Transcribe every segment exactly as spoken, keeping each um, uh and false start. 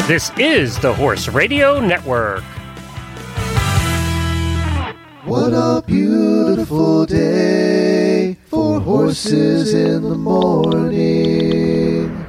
This is the Horse Radio Network. What a beautiful day for horses in the morning.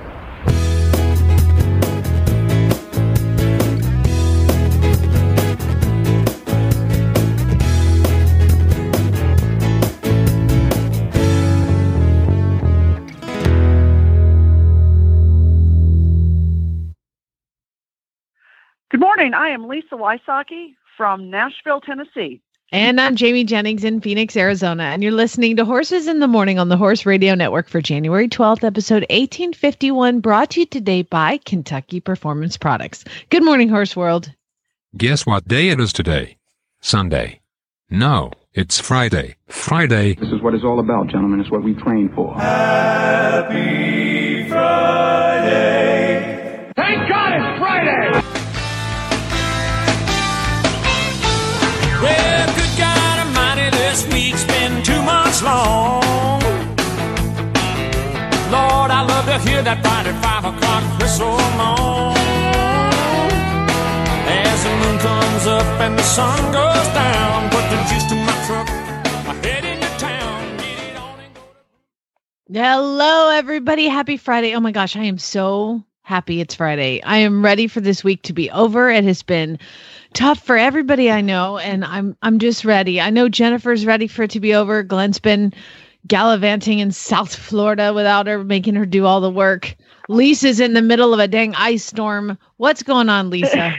Good morning. I am Lisa Wysocki from Nashville, Tennessee. And I'm Jamie Jennings in Phoenix, Arizona. And you're listening to Horses in the Morning on the Horse Radio Network for January twelfth, episode eighteen fifty-one, brought to you today by Kentucky Performance Products. Good morning, Horse World. Guess what day it is today? Sunday. No, it's Friday. Friday. This is what it's all about, gentlemen. It's what we train for. Happy Friday. Thank God it's Friday. Well, good God Almighty, this week's been too much long. Lord, I love to hear that Friday five o'clock whistle long. As the moon comes up and the sun goes down, put the juice to my truck, I head into town, get it on and go to... Hello, everybody. Happy Friday. Oh my gosh, I am so happy it's Friday. I am ready for this week to be over. It has been tough for everybody I know, and I'm I'm just ready. I know Jennifer's ready for it to be over. Glenn's been gallivanting in South Florida without her, making her do all the work. Lisa's in the middle of a dang ice storm. What's going on, Lisa?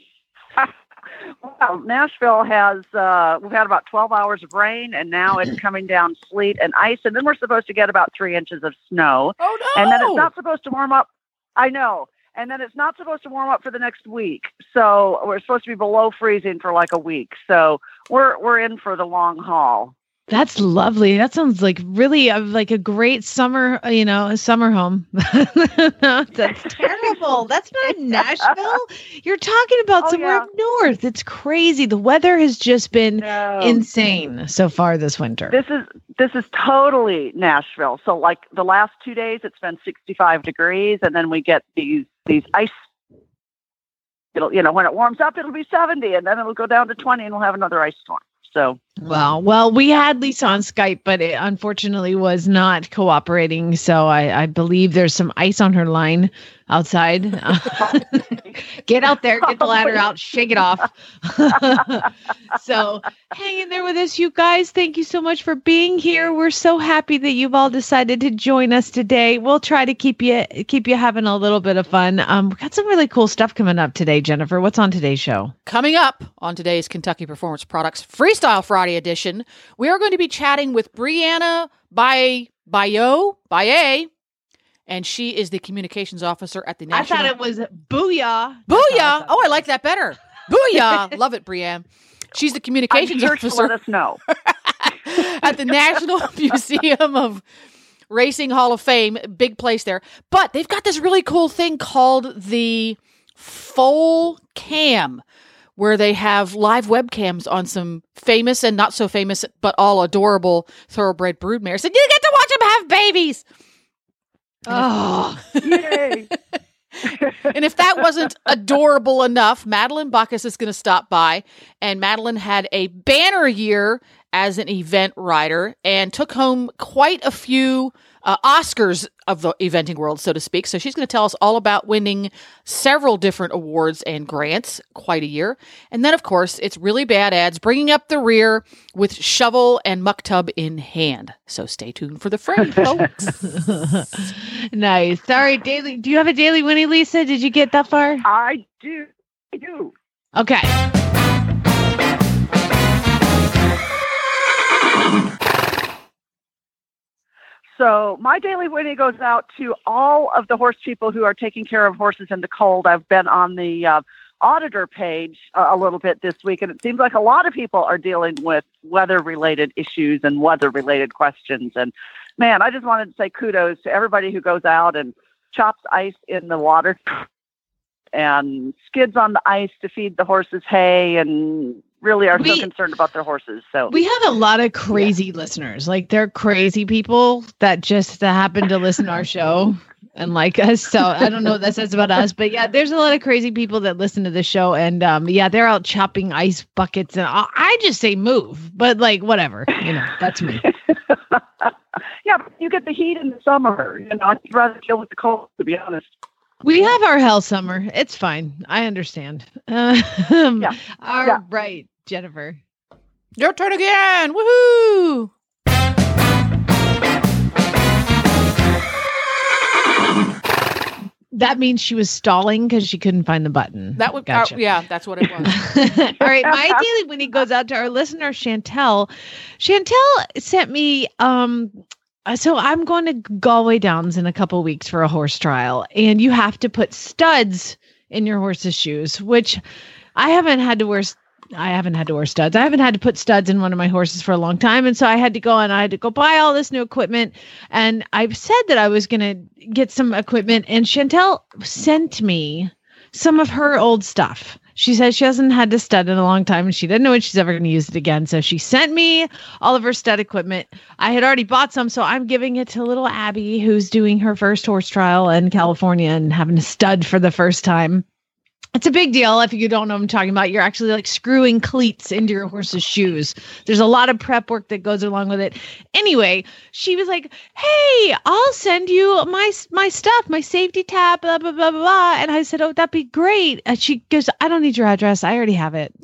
Well, Nashville has, uh, we've had about twelve hours of rain, and now it's coming down sleet and ice, and then we're supposed to get about three inches of snow. Oh, no! And then it's not supposed to warm up. I know. And then it's not supposed to warm up for the next week. So we're supposed to be below freezing for like a week. So we're we're in for the long haul. That's lovely. That sounds like really uh, like a great summer, uh, you know, a summer home. That's terrible. That's not Nashville. You're talking about Oh, somewhere yeah. up north. It's crazy. The weather has just been No. insane so far this winter. This is this is totally Nashville. So like the last two days, it's been sixty-five degrees, and then we get these these ice. It'll you know when it warms up, it'll be seventy, and then it'll go down to twenty, and we'll have another ice storm. So Well, well, we had Lisa on Skype, but it unfortunately was not cooperating. So I, I believe there's some ice on her line outside. Get out there, get the ladder out, shake it off. So hang in there with us, you guys. Thank you so much for being here. We're so happy that you've all decided to join us today. We'll try to keep you keep you having a little bit of fun. Um, we got some really cool stuff coming up today, Jennifer. What's on today's show? Coming up on today's Kentucky Performance Products Freestyle Friday edition, we are going to be chatting with Brianna Bay Bayo Baye, and she is the communications officer at the National. I thought it was Booyah. Booyah! Oh, I like that better. Booyah! Love it, Brianne. She's the I'm communications sure she'll officer let us know. at the National Museum of Racing Hall of Fame. Big place there. But they've got this really cool thing called the Foal Cam, where they have live webcams on some famous and not so famous, but all adorable thoroughbred broodmares. And you get to watch them have babies. Oh, Yay! And if that wasn't adorable enough, Madeline Bacchus is going to stop by. And Madeline had a banner year as an event writer and took home quite a few uh, Oscars of the eventing world, so to speak. So she's going to tell us all about winning several different awards and grants, quite a year. And then, of course, it's Really Bad Ads, bringing up the rear with shovel and muck tub in hand. So stay tuned for the fray, folks. nice. Sorry, daily. Do you have a daily Winnie, Lisa? Did you get that far? I do. I do. Okay. So my daily Winnie goes out to all of the horse people who are taking care of horses in the cold. I've been on the uh, auditor page uh, a little bit this week, and it seems like a lot of people are dealing with weather-related issues and weather-related questions. And man, I just wanted to say kudos to everybody who goes out and chops ice in the water and skids on the ice to feed the horses hay and really are we, so concerned about their horses. So we have a lot of crazy yeah. listeners. Like they're crazy people that just that happen to listen to our show. and like us. So I don't know what that says about us, but yeah, there's a lot of crazy people that listen to the show, and um, yeah, they're out chopping ice buckets, and I, I just say move, but like whatever, you know, that's me. Yeah, but you get the heat in the summer. You know, I'd rather deal with the cold, to be honest. We have our hell summer. It's fine. I understand. Um, Yeah. All Yeah. right, Jennifer. Your turn again. Woohoo! That means she was stalling because she couldn't find the button. That would, Gotcha. uh, yeah, that's what it was. All right, my daily Winnie goes out to our listener Chantel. Chantel sent me. Um, so I'm going to Galway Downs in a couple weeks for a horse trial, and you have to put studs in your horse's shoes, which I haven't had to wear. I haven't had to wear studs. I haven't had to put studs in one of my horses for a long time. And so I had to go and I had to go buy all this new equipment. And I've said that I was going to get some equipment. And Chantel sent me some of her old stuff. She says she hasn't had to stud in a long time and she didn't know when she's ever going to use it again. So she sent me all of her stud equipment. I had already bought some, so I'm giving it to little Abby, who's doing her first horse trial in California and having a stud for the first time. It's a big deal. If you don't know what I'm talking about, you're actually like screwing cleats into your horse's shoes. There's a lot of prep work that goes along with it. Anyway, she was like, hey, I'll send you my my stuff, my safety tap, blah, blah, blah, blah, blah. And I said, oh, that'd be great. And she goes, I don't need your address. I already have it.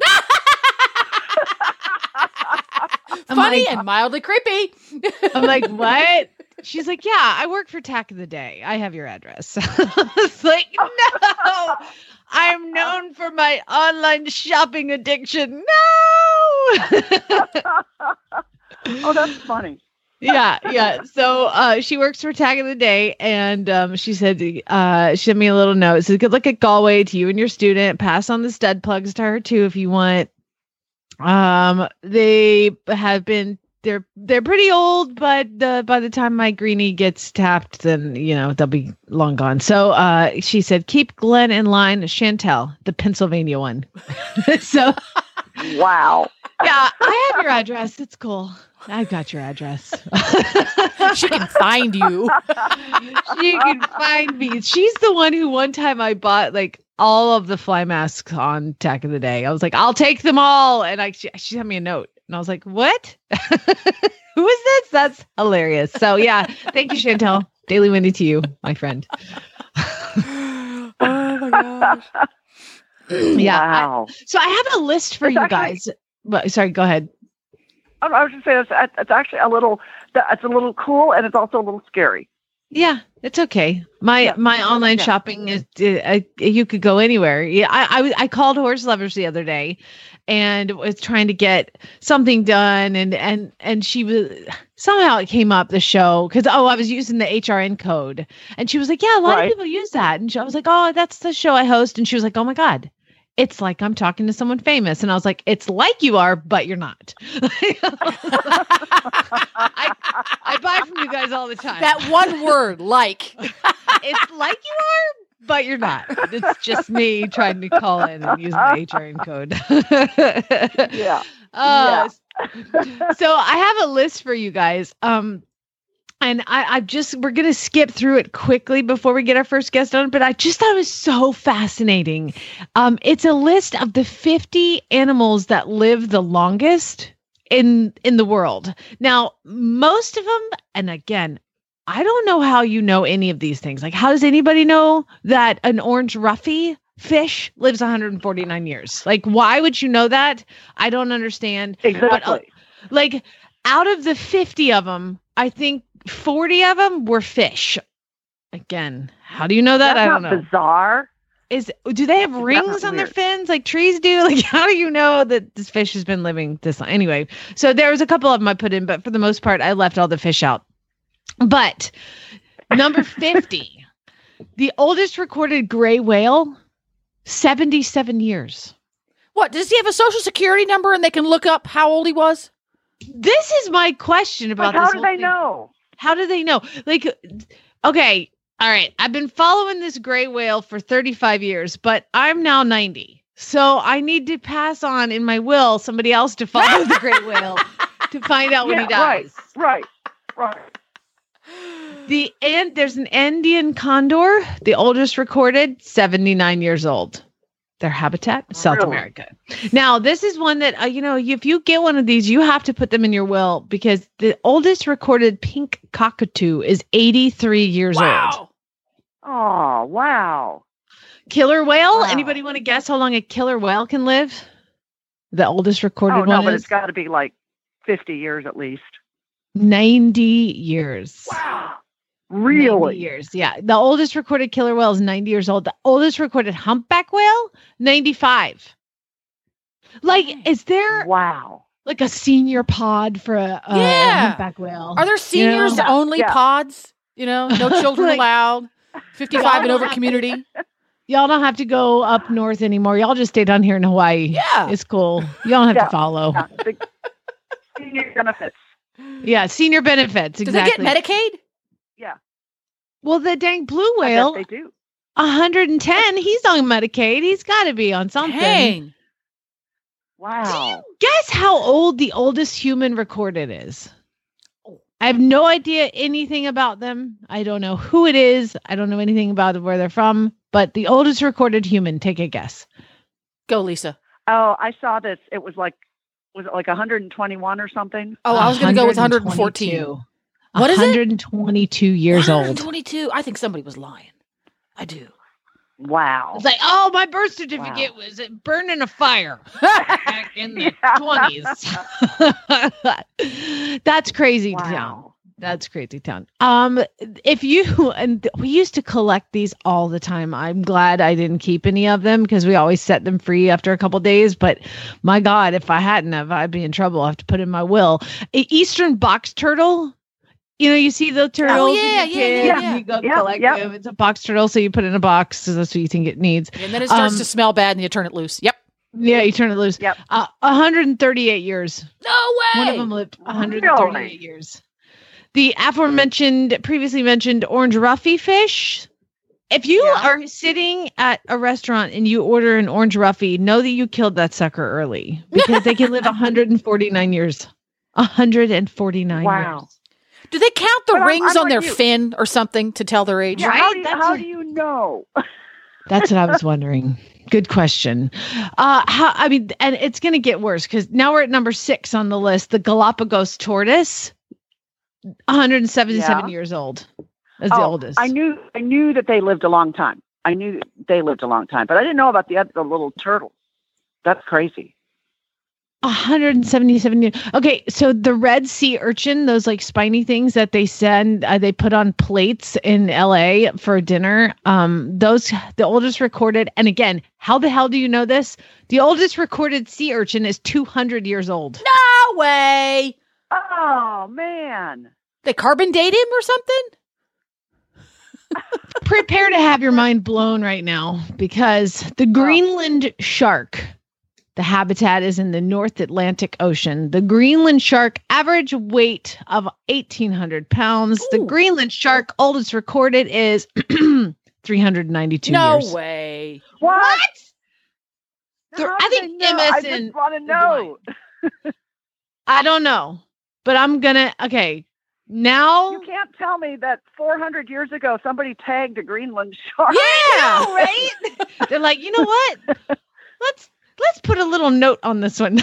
Funny like, and mildly creepy. I'm like, what? She's like, yeah, I work for Tack of the Day. I have your address. I was like, no, I'm known for my online shopping addiction. No. Oh, that's funny. yeah, yeah. So uh, she works for Tag of the Day, and um, she said, uh, she sent me a little note. It says, good luck at Galway to you and your student. Pass on the stud plugs to her too if you want. Um, they have been. They're they're pretty old, but uh, by the time my greenie gets tapped, then you know they'll be long gone. So uh, she said, "Keep Glenn in line." Chantel, the Pennsylvania one. So, Wow. yeah, I have your address. It's cool. I've got your address. She can find you. She can find me. She's the one who one time I bought like all of the fly masks on Tack of the Day. I was like, I'll take them all, and I she, she sent me a note. And I was like, what? Who is this? That's hilarious. So yeah, thank you, Chantel. Daily Windy to you, my friend. Oh my gosh. Yeah. Wow. I, so I have a list for It's you actually- guys. Well, sorry, go ahead. I I was just saying it's, it's actually a little, it's a little cool and it's also a little scary. Yeah, it's okay. My Yeah. my online Yeah. shopping is uh, you could go anywhere. Yeah, I, I I called Horse Lovers the other day, and was trying to get something done, and and and she was somehow it came up the show because oh I was using the H R N code, and she was like, yeah, a lot Right. of people use that, and she, I was like, oh, that's the show I host, and she was like, oh my god. It's like I'm talking to someone famous. And I was like, it's like you are, but you're not. I, I buy from you guys all the time. That one word, like. It's like you are, but you're not. It's just me trying to call in and use my H R N code. Yeah. Uh, so I have a list for you guys. Um, And I, I just, we're going to skip through it quickly before we get our first guest on, but I just thought it was so fascinating. Um, it's a list of the fifty animals that live the longest in, in the world. Now, most of them, and again, I don't know how you know any of these things. Like, how does anybody know that an orange roughy fish lives one hundred forty-nine years? Like, why would you know that? I don't understand. Exactly. But, uh, like, out of the fifty of them, I think forty of them were fish. Again, how do you know that? That's I don't not know. bizarre. Is do they have It's rings not on their weird. fins like trees do? Like, how do you know that this fish has been living this long? Anyway, so there was a couple of them I put in, but for the most part, I left all the fish out. But number fifty, the oldest recorded gray whale, seventy-seven years. What, does he have a social security number and they can look up how old he was? This is my question about But how this do whole they thing. know? How do they know? Like, okay, all right. I've been following this gray whale for thirty-five years, but I'm now ninety. So I need to pass on in my will somebody else to follow the gray whale to find out when Yeah, he dies. Right, right, right. The and there's an Andean condor, the oldest recorded, seventy-nine years old. Their habitat, South Really? America. Now, this is one that, uh, you know, if you get one of these, you have to put them in your will because the oldest recorded pink cockatoo is eighty-three years old. Wow. Oh, wow. Killer whale? Wow. Anybody want to guess how long a killer whale can live? The oldest recorded Oh, no, one but is it's got to be like fifty years at least. ninety years. Wow. ninety Really? years. Yeah. The oldest recorded killer whale is ninety years old. The oldest recorded humpback whale, ninety-five. Like, is there Wow. like a senior pod for a, a Yeah. humpback whale? Are there seniors Yeah. only Yeah. pods? You know, no children Like- allowed. fifty-five and over community. Y'all don't have to go up north anymore. Y'all just stay down here in Hawaii. Yeah. It's cool. You don't have Yeah. to follow. Yeah, the senior benefits. Yeah. Senior benefits. Do Exactly. they get Medicaid? Yeah. Well, the dang blue I whale, bet they do. one hundred ten, he's on Medicaid. He's got to be on something. Dang. Wow. Guess how old the oldest human recorded is? I have no idea anything about them. I don't know who it is. I don't know anything about where they're from. But the oldest recorded human, take a guess. Go, Lisa. Oh, I saw this. It was like, was it like one hundred twenty-one or something? Oh, I was going to go with one hundred fourteen. What is it? one hundred twenty-two years old. one hundred twenty-two. I think somebody was lying. I do. Wow. It's like, oh, my birth certificate Wow. was burned in a fire back in the twenties. That's crazy town. Wow. That's crazy town. Um, if you and we used to collect these all the time. I'm glad I didn't keep any of them because we always set them free after a couple days. But my God, if I hadn't have, I'd be in trouble. I have to put in my will. A Eastern box turtle. You know, you see the turtles. Oh, when yeah, you're a yeah, kid, yeah, and yeah. You go Yep, collect yep. them. It's a box turtle, so you put it in a box. So that's what you think it needs. And then it starts Um, to smell bad and you turn it loose. Yep. Yeah, you turn it loose. Yep. Uh, one hundred thirty-eight years. No way. One of them lived one hundred thirty-eight Really? years. The aforementioned, previously mentioned orange ruffy fish. If you Yeah. are sitting at a restaurant and you order an orange ruffy, know that you killed that sucker early because they can live one hundred forty-nine years. one hundred forty-nine Wow. years. Do they count the But I'm- rings I'm on like their you. fin or something to tell their age? Yeah, Right? how do you, That's how a- do you know? That's what I was wondering. Good question. Uh, how, I mean, and it's going to get worse because now we're at number six on the list. The Galapagos tortoise, one hundred seventy-seven Yeah. years old. That's the Oh, oldest. I knew I knew that they lived a long time. I knew they lived a long time, but I didn't know about the other the little turtles. That's crazy. one hundred seventy-seven years. Okay, so the red sea urchin, those like spiny things that they send, uh, they put on plates in L A for dinner. Um, those the oldest recorded, and again, how the hell do you know this? The oldest recorded sea urchin is two hundred years old. No way. Oh man. They carbon date him or something? Prepare to have your mind blown right now because the Greenland shark, the habitat is in the North Atlantic Ocean. The Greenland shark average weight of eighteen hundred pounds. The Ooh. Greenland shark oldest recorded is three hundred ninety-two No years. way. What? There- How I do think they know? M S I N just want to is know. I don't know, but I'm gonna, okay, now. You can't tell me that four hundred years ago somebody tagged a Greenland shark. Yeah. know, right? They're like, you know what? Let's let's put a little note on this one. They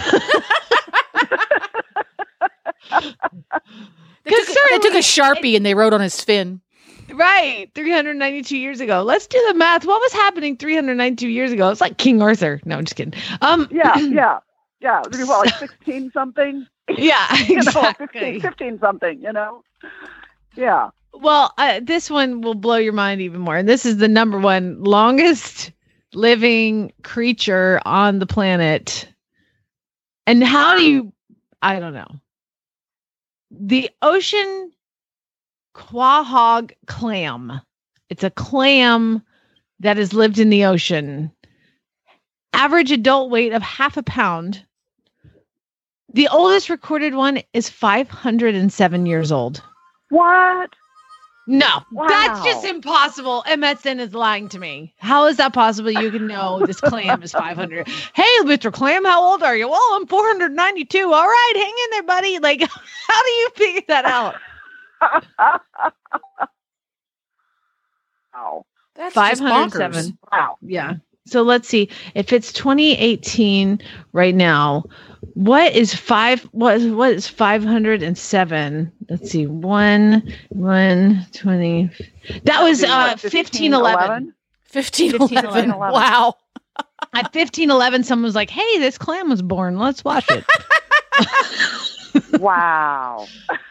took, they took a Sharpie and they wrote on his fin. Right, three hundred ninety-two years ago. Let's do the math. What was happening three hundred ninety-two years ago? It's like King Arthur. No, I'm just kidding. Um, Yeah, yeah, yeah. Well, like sixteen something. yeah, You know, exactly. fifteen, fifteen something. You know. Yeah. Well, uh, this one will blow your mind even more. And this is the number one longest living creature on the planet. And how do you, I don't know. The ocean quahog clam. It's a clam that has lived in the ocean. Average adult weight of half a pound. The oldest recorded one is five hundred seven years old. What? No, Wow. that's just impossible. M S N is lying to me. How is that possible? You can know this clam is five hundred. Hey, Mister Clam, how old are you? Well, I'm four hundred ninety-two. All right, hang in there, buddy. Like, how do you figure that out? Wow. That's five just hundred bonkers. seven. Wow. Yeah. So let's see. If it's twenty eighteen right now, what is five? What is what is five hundred and seven? Let's see. One, one, twenty. That was uh fifteen eleven. fifteen fifteen eleven. eleven. Wow. At fifteen eleven, someone was like, "Hey, this clam was born. Let's watch it." Wow.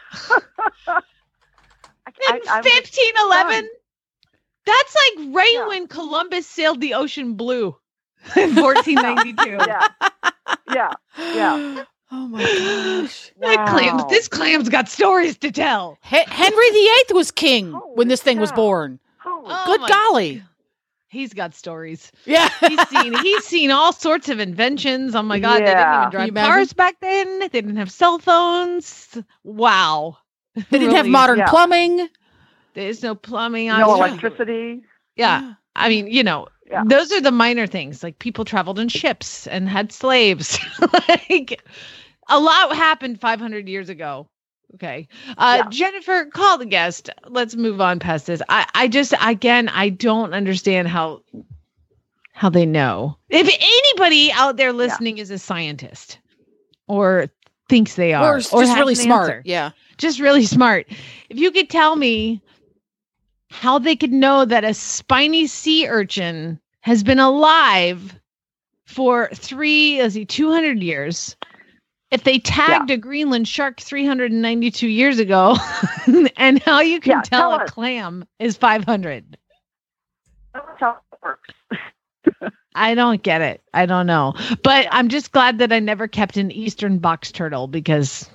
I, I, I was fifteen eleven. stunned. That's like right Yeah. when Columbus sailed the ocean blue in fourteen ninety-two. Yeah. Yeah. Yeah. Oh my gosh. That clam, Wow. this clam's got stories to tell. He- Henry the Eighth was king Holy when this thing was cow. born. Holy Oh Good my golly. God. He's got stories. Yeah. He's seen he's seen all sorts of inventions. Oh my God, they didn't Yeah. even Can you drive imagine? cars back then. They didn't have cell phones. Wow. They didn't have Really, modern Yeah. plumbing. There's no plumbing. No obviously. electricity. Yeah. I mean, you know, Yeah. those are the minor things. Like people traveled in ships and had slaves. Like a lot happened five hundred years ago. Okay. Uh, Yeah. Jennifer, call the guest. Let's move on past this. I, I just, again, I don't understand how, how they know. If anybody out there listening is a scientist or thinks they are, Or, just has really an smart. answer, Yeah. just really smart. If you could tell me how they could know that a spiny sea urchin has been alive for three, let's see, two hundred years. If they tagged a Greenland shark three hundred ninety-two years ago, and how you can Yeah, tell, tell a us. clam is five hundred. That's how it works. I don't get it. I don't know. But I'm just glad that I never kept an Eastern box turtle because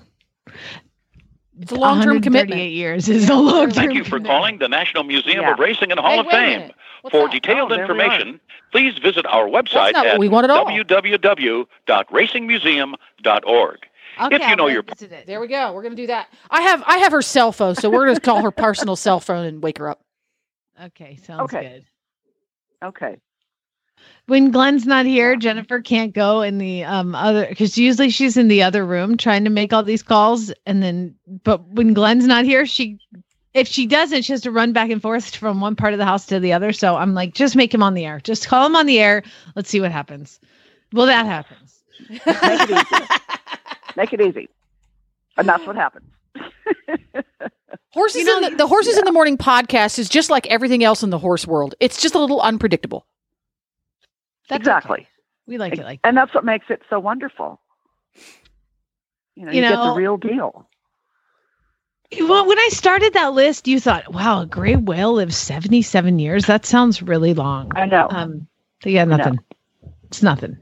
It's a long-term commitment. eight years is a long-term Thank you for commitment. calling the National Museum Yeah. of Racing and Hall Hey, of wait a Fame. minute. What's For that? detailed Oh, there we information, please visit our website not what at we want at all. w w w dot racing museum dot org. Okay, If you I'll know go your- visit it. There we go. We're going to do that. I have I have her cell phone, so we're going to call her personal cell phone and wake her up. Okay, sounds Okay. good. Okay. When Glenn's not here, Jennifer can't go in the um other because usually she's in the other room trying to make all these calls, and then but when Glenn's not here, she if she doesn't, she has to run back and forth from one part of the house to the other. So I'm like, just make him on the air. Just call him on the air. Let's see what happens. Well, that happens. Make it easy. Make it easy. And that's what happens. Horses You know, in the, the Horses in the Morning podcast is just like everything else in the horse world. It's just a little unpredictable. That's exactly. okay. We like it like that. And that's what makes it so wonderful. You know, You you, get know- the real deal. Well, when I started that list, you thought, wow, a gray whale lives seventy-seven years. That sounds really long. I know. Um, but yeah, know. nothing. It's nothing.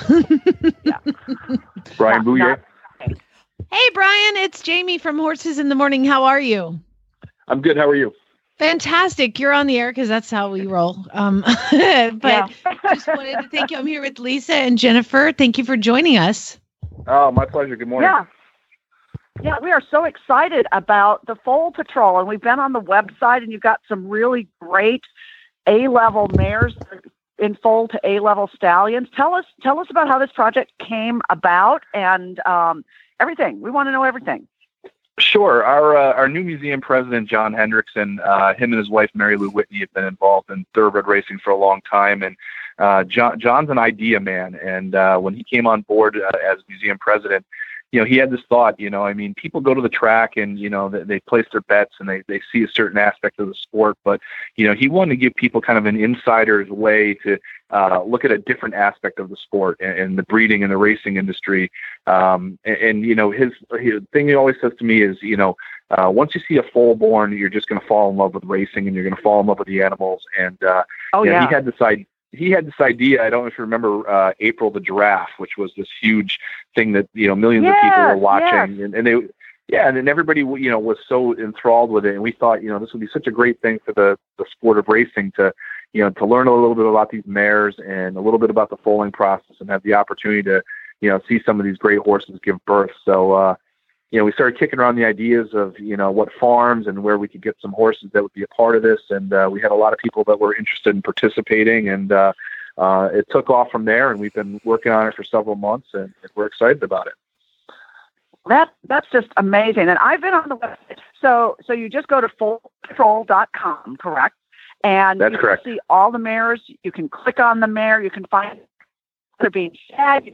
Brian Not- Bouyer. Hey, Brian, it's Jamie from Horses in the Morning. How are you? I'm good. How are you? Fantastic. You're on the air because that's how we roll. Um, but Yeah. just wanted to thank you. I'm here with Lisa and Jennifer. Thank you for joining us. Oh, my pleasure. Good morning. Yeah. Yeah, we are so excited about the Foal Patrol, and we've been on the website, and you've got some really great A-level mares in foal to A-level stallions. Tell us, tell us about how this project came about and um, everything. We want to know everything. Sure. Our uh, our new museum president, John Hendrickson, uh, him and his wife, Mary Lou Whitney, have been involved in thoroughbred racing for a long time. And uh, John, John's an idea man. And uh, when he came on board uh, as museum president, you know, he had this thought, you know, I mean, people go to the track and, you know, they, they place their bets and they, they see a certain aspect of the sport. But, you know, he wanted to give people kind of an insider's way to uh, look at a different aspect of the sport and, and the breeding and the racing industry. Um, and, and, you know, his, his thing he always says to me is, you know, uh, once you see a foal born, you're just going to fall in love with racing and you're going to fall in love with the animals. And, uh, Oh, you know, yeah. he had this idea. He had this idea. I don't know if you remember uh, April the giraffe, which was this huge thing that, you know, millions of people were Yes, watching, yes. and, and they, yeah, and then everybody, you know, was so enthralled with it, and we thought, you know, this would be such a great thing for the the sport of racing to, you know, to learn a little bit about these mares and a little bit about the foaling process, and have the opportunity to, you know, see some of these great horses give birth. So, uh, you know, we started kicking around the ideas of, you know, what farms and where we could get some horses that would be a part of this. And uh, we had a lot of people that were interested in participating, and uh, uh, it took off from there, and we've been working on it for several months, and we're excited about it. That that's just amazing. And I've been on the website. So so you just go to foal patrol dot com, correct? And That's you correct. can see all the mares. You can click on the mare. You can find they're being fed,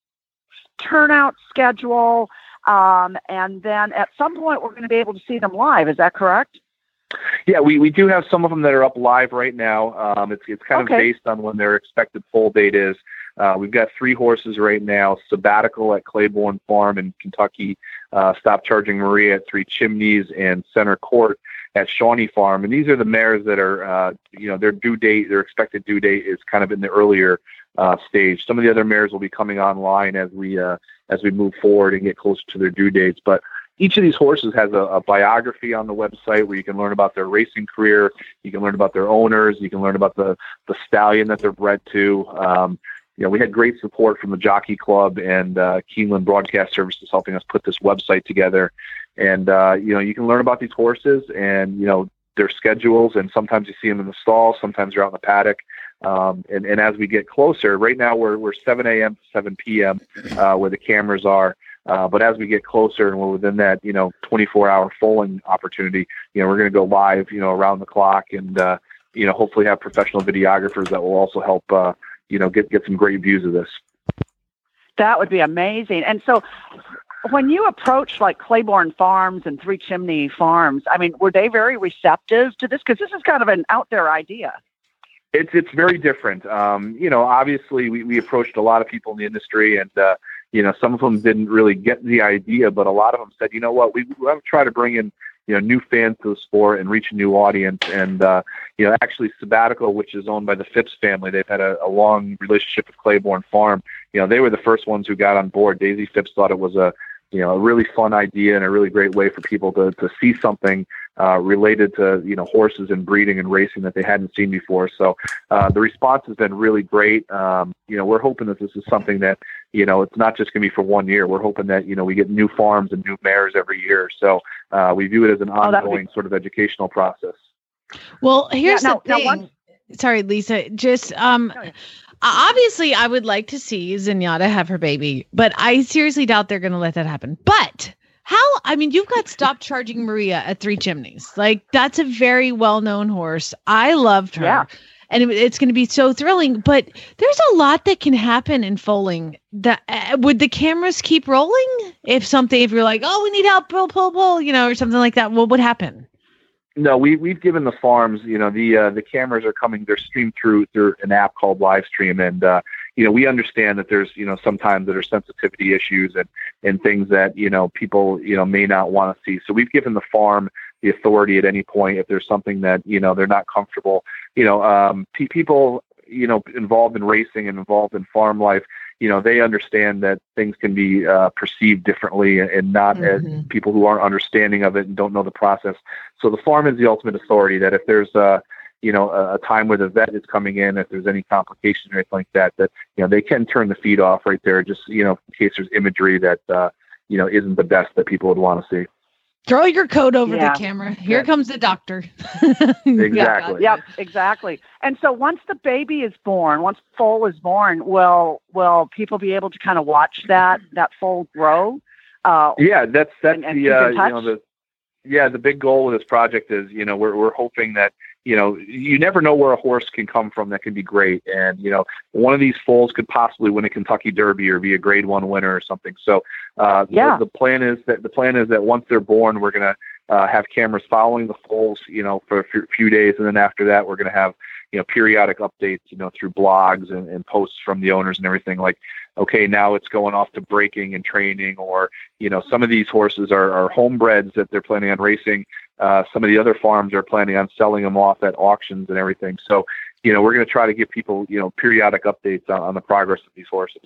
turnout schedule, um, and then at some point we're going to be able to see them live. Is that correct? Yeah, we, we do have some of them that are up live right now. Um, it's it's kind Okay. of based on when their expected foal date is. Uh, we've got three horses right now: Sabbatical at Claiborne Farm in Kentucky, uh, Stop Charging Maria at Three Chimneys, and Center Court at Shawnee Farm. And these are the mares that are, uh, you know, their due date, their expected due date is kind of in the earlier uh, stage. Some of the other mares will be coming online as we uh, as we move forward and get closer to their due dates. But each of these horses has a, a biography on the website where you can learn about their racing career, you can learn about their owners, you can learn about the the stallion that they're bred to. Um, you know, we had great support from the Jockey Club and uh, Keeneland Broadcast Services helping us put this website together. And, uh, you know, you can learn about these horses and, you know, their schedules. And sometimes you see them in the stall, sometimes they're out in the paddock. Um, and, and as we get closer, right now we're, we're seven a.m. to seven p.m. Uh, where the cameras are. Uh, but as we get closer and we're within that, you know, twenty-four hour foaling opportunity, you know, we're going to go live, you know, around the clock and, uh, you know, hopefully have professional videographers that will also help, uh, you know, get, get some great views of this. That would be amazing. And so when you approach like Claiborne Farms and Three Chimney Farms, I mean, were they very receptive to this? Because this is kind of an out there idea. It's it's very different. Um, you know, obviously we, we approached a lot of people in the industry and, uh, you know, some of them didn't really get the idea, but a lot of them said, you know what, we, we want to try to bring in, you know, new fans to the sport and reach a new audience. And, uh, you know, actually Sabbatical, which is owned by the Phipps family, they've had a, a long relationship with Claiborne Farm. You know, they were the first ones who got on board. Daisy Phipps thought it was a, you know, a really fun idea and a really great way for people to, to see something uh, related to, you know, horses and breeding and racing that they hadn't seen before. So uh, the response has been really great. Um, you know, we're hoping that this is something that, you know, it's not just going to be for one year. We're hoping that, you know, we get new farms and new mares every year. So uh, we view it as an Oh, that would ongoing be- sort of educational process. Well, here's Yeah, now- the now thing. one- Sorry, Lisa. Just um, Oh, yeah. obviously, I would like to see Zenyatta have her baby, but I seriously doubt they're going to let that happen. But how? I mean, you've got Stop Charging Maria at Three Chimneys. Like, that's a very well-known horse. I loved her. Yeah. And it, it's going to be so thrilling. But there's a lot that can happen in foaling. That uh, would the cameras keep rolling if something? If you're like, oh, we need help, pull, pull, pull, you know, or something like that. What would happen? No, we we've given the farms, you know, the uh, the cameras are coming. They're streamed through through an app called Livestream, and uh, you know, we understand that there's, you know, sometimes that are sensitivity issues and and things that, you know, people, you know, may not want to see. So we've given the farm the authority at any point if there's something that, you know, they're not comfortable. You know, um, pe- people, you know, involved in racing and involved in farm life, you know, they understand that things can be uh, perceived differently and not Mhm. as people who aren't understanding of it and don't know the process. So the farm is the ultimate authority that if there's uh, you know, a, a time where the vet is coming in, if there's any complications or anything like that, that, you know, they can turn the feed off right there, just, you know, in case there's imagery that, uh, you know, isn't the best that people would want to see. Throw your coat over Yeah. the camera. Here comes the doctor. Exactly. Yep, exactly. And so once the baby is born, once the foal is born, will will people be able to kind of watch that that foal grow? Uh, Yeah, that's that's And- and the keep in uh, you touch? know the yeah the big goal of this project is, you know, we're we're hoping that, you know, you never know where a horse can come from that can be great, and, you know, one of these foals could possibly win a Kentucky Derby or be a Grade One winner or something. So uh, Yeah. the, the plan is that the plan is that once they're born, we're gonna uh, have cameras following the foals, you know, for a few, few days, and then after that, we're gonna have, you know, periodic updates, you know, through blogs and, and posts from the owners and everything. Like, okay, now it's going off to breaking and training, or, you know, some of these horses are, are homebreds that they're planning on racing. Uh, some of the other farms are planning on selling them off at auctions and everything. So, you know, we're going to try to give people, you know, periodic updates on, on the progress of these horses.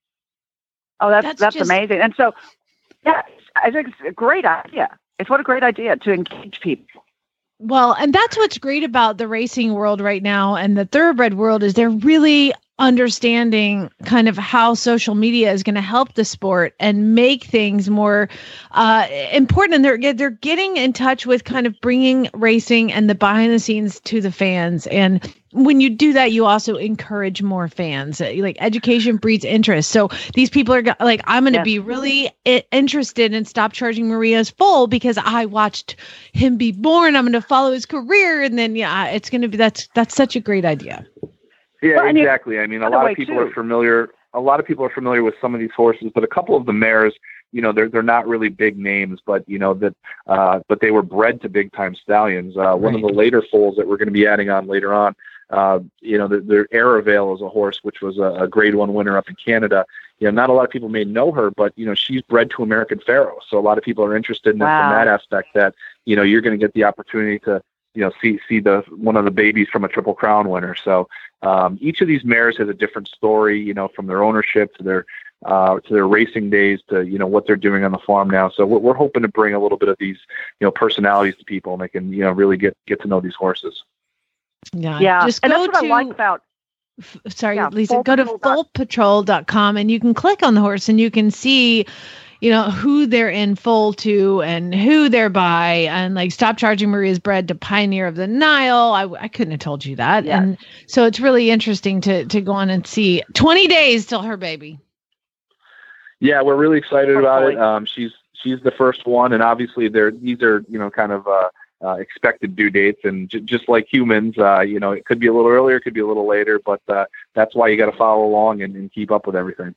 oh, that's That's that's, just- amazing. And so, yeah, I think it's a great idea. It's what a great idea to engage people. Well, and that's what's great about the racing world right now and the thoroughbred world is they're really understanding kind of how social media is going to help the sport and make things more uh, important. And they're, they're getting in touch with kind of bringing racing and the behind the scenes to the fans. And when you do that, you also encourage more fans. Like education breeds interest. So these people are like, I'm going to yes. be really I- interested in Stop Charging Maria's foal because I watched him be born. I'm going to follow his career. And then, yeah, it's going to be, that's, that's such a great idea. Yeah, well, exactly. I mean, a lot of people too. are familiar. A lot of people are familiar with some of these horses, but a couple of the mares, you know, they're they're not really big names, but you know that, uh, but they were bred to big time stallions. Uh, one right. of the later foals that we're going to be adding on later on, uh, you know, the, the Aravale is a horse which was a, a Grade One winner up in Canada. You know, not a lot of people may know her, but you know, she's bred to American Pharoah, so a lot of people are interested in wow. it from that aspect. That you know, you're going to get the opportunity to. You know, see see the one of the babies from a Triple Crown winner. So um, each of these mares has a different story. You know, from their ownership to their uh, to their racing days to you know what they're doing on the farm now. So we're, we're hoping to bring a little bit of these you know personalities to people, and they can you know really get get to know these horses. Yeah, yeah. Just and go that's what to, I like about. F- sorry, yeah, Lisa. Go to foal patrol dot com and you can click on the horse and you can see. You know, who they're in full to and who they're by. And like Stop Charging Maria is bred to Pioneer of the Nile. I, I couldn't have told you that. Yes. And so it's really interesting to to go on and see. twenty days till her baby. Yeah, we're really excited about it. Um, she's she's the first one. And obviously they're, these are, you know, kind of uh, uh, expected due dates. And j- just like humans, uh, you know, it could be a little earlier, it could be a little later. But uh, that's why you got to follow along and, and keep up with everything.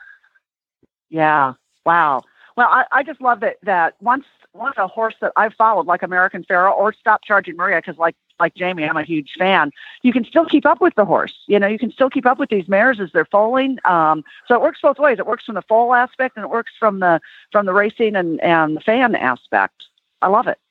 Yeah. Wow. Well, I, I just love that, that once, once a horse that I've followed, like American Pharoah or Stop Charging Maria, because like, like Jamie, I'm a huge fan, you can still keep up with the horse. You know, you can still keep up with these mares as they're foaling. Um, so it works both ways. It works from the foal aspect and it works from the, from the racing and, and the fan aspect. I love it.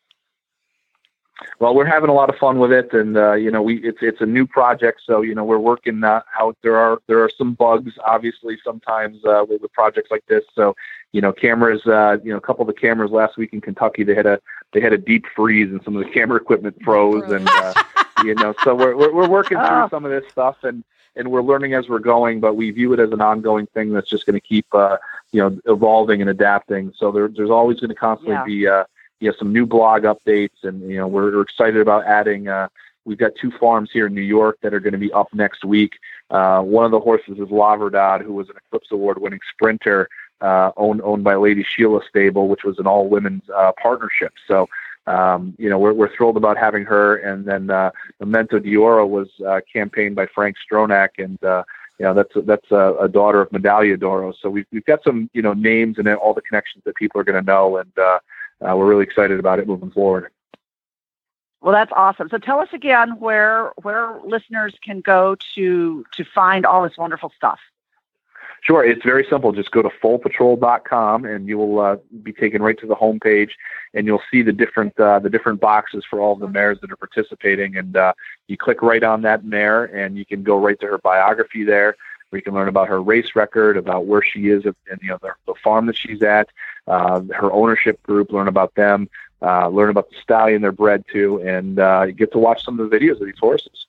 Well, we're having a lot of fun with it, and uh, you know, we it's it's a new project, so you know, we're working uh, out. There are there are some bugs, obviously, sometimes uh, with, with projects like this. So, you know, cameras. Uh, you know, a couple of the cameras last week in Kentucky, they had a they had a deep freeze, and some of the camera equipment froze, and uh, you know, so we're we're, we're working through some of this stuff, and and we're learning as we're going. But we view it as an ongoing thing that's just going to keep uh, you know evolving and adapting. So there, there's always going to constantly yeah. be. Uh, You know, some new blog updates, and you know we're, we're excited about adding. Uh, we've got two farms here in New York that are going to be up next week. Uh, one of the horses is La Verdad, who was an Eclipse Award-winning sprinter, uh, owned owned by Lady Sheila Stable, which was an all-women's uh, partnership. So um, you know we're we're thrilled about having her. And then uh, Memento d'Oro was uh, campaigned by Frank Stronach, and uh, you know that's that's a, a daughter of Medaglia d'Oro. So we've we've got some you know names and all the connections that people are going to know, and uh, Uh, we're really excited about it moving forward. Well, that's awesome. So tell us again where where listeners can go to to find all this wonderful stuff. Sure. It's very simple. Just go to foal patrol dot com and you will uh, be taken right to the homepage, and you'll see the different uh, the different boxes for all of the mares that are participating. And uh, you click right on that mare, and you can go right to her biography there, where you can learn about her race record, about where she is, and you know the, the farm that she's at, uh, her ownership group, learn about them, uh, learn about the stallion they're bred to, and uh, you get to watch some of the videos of these horses.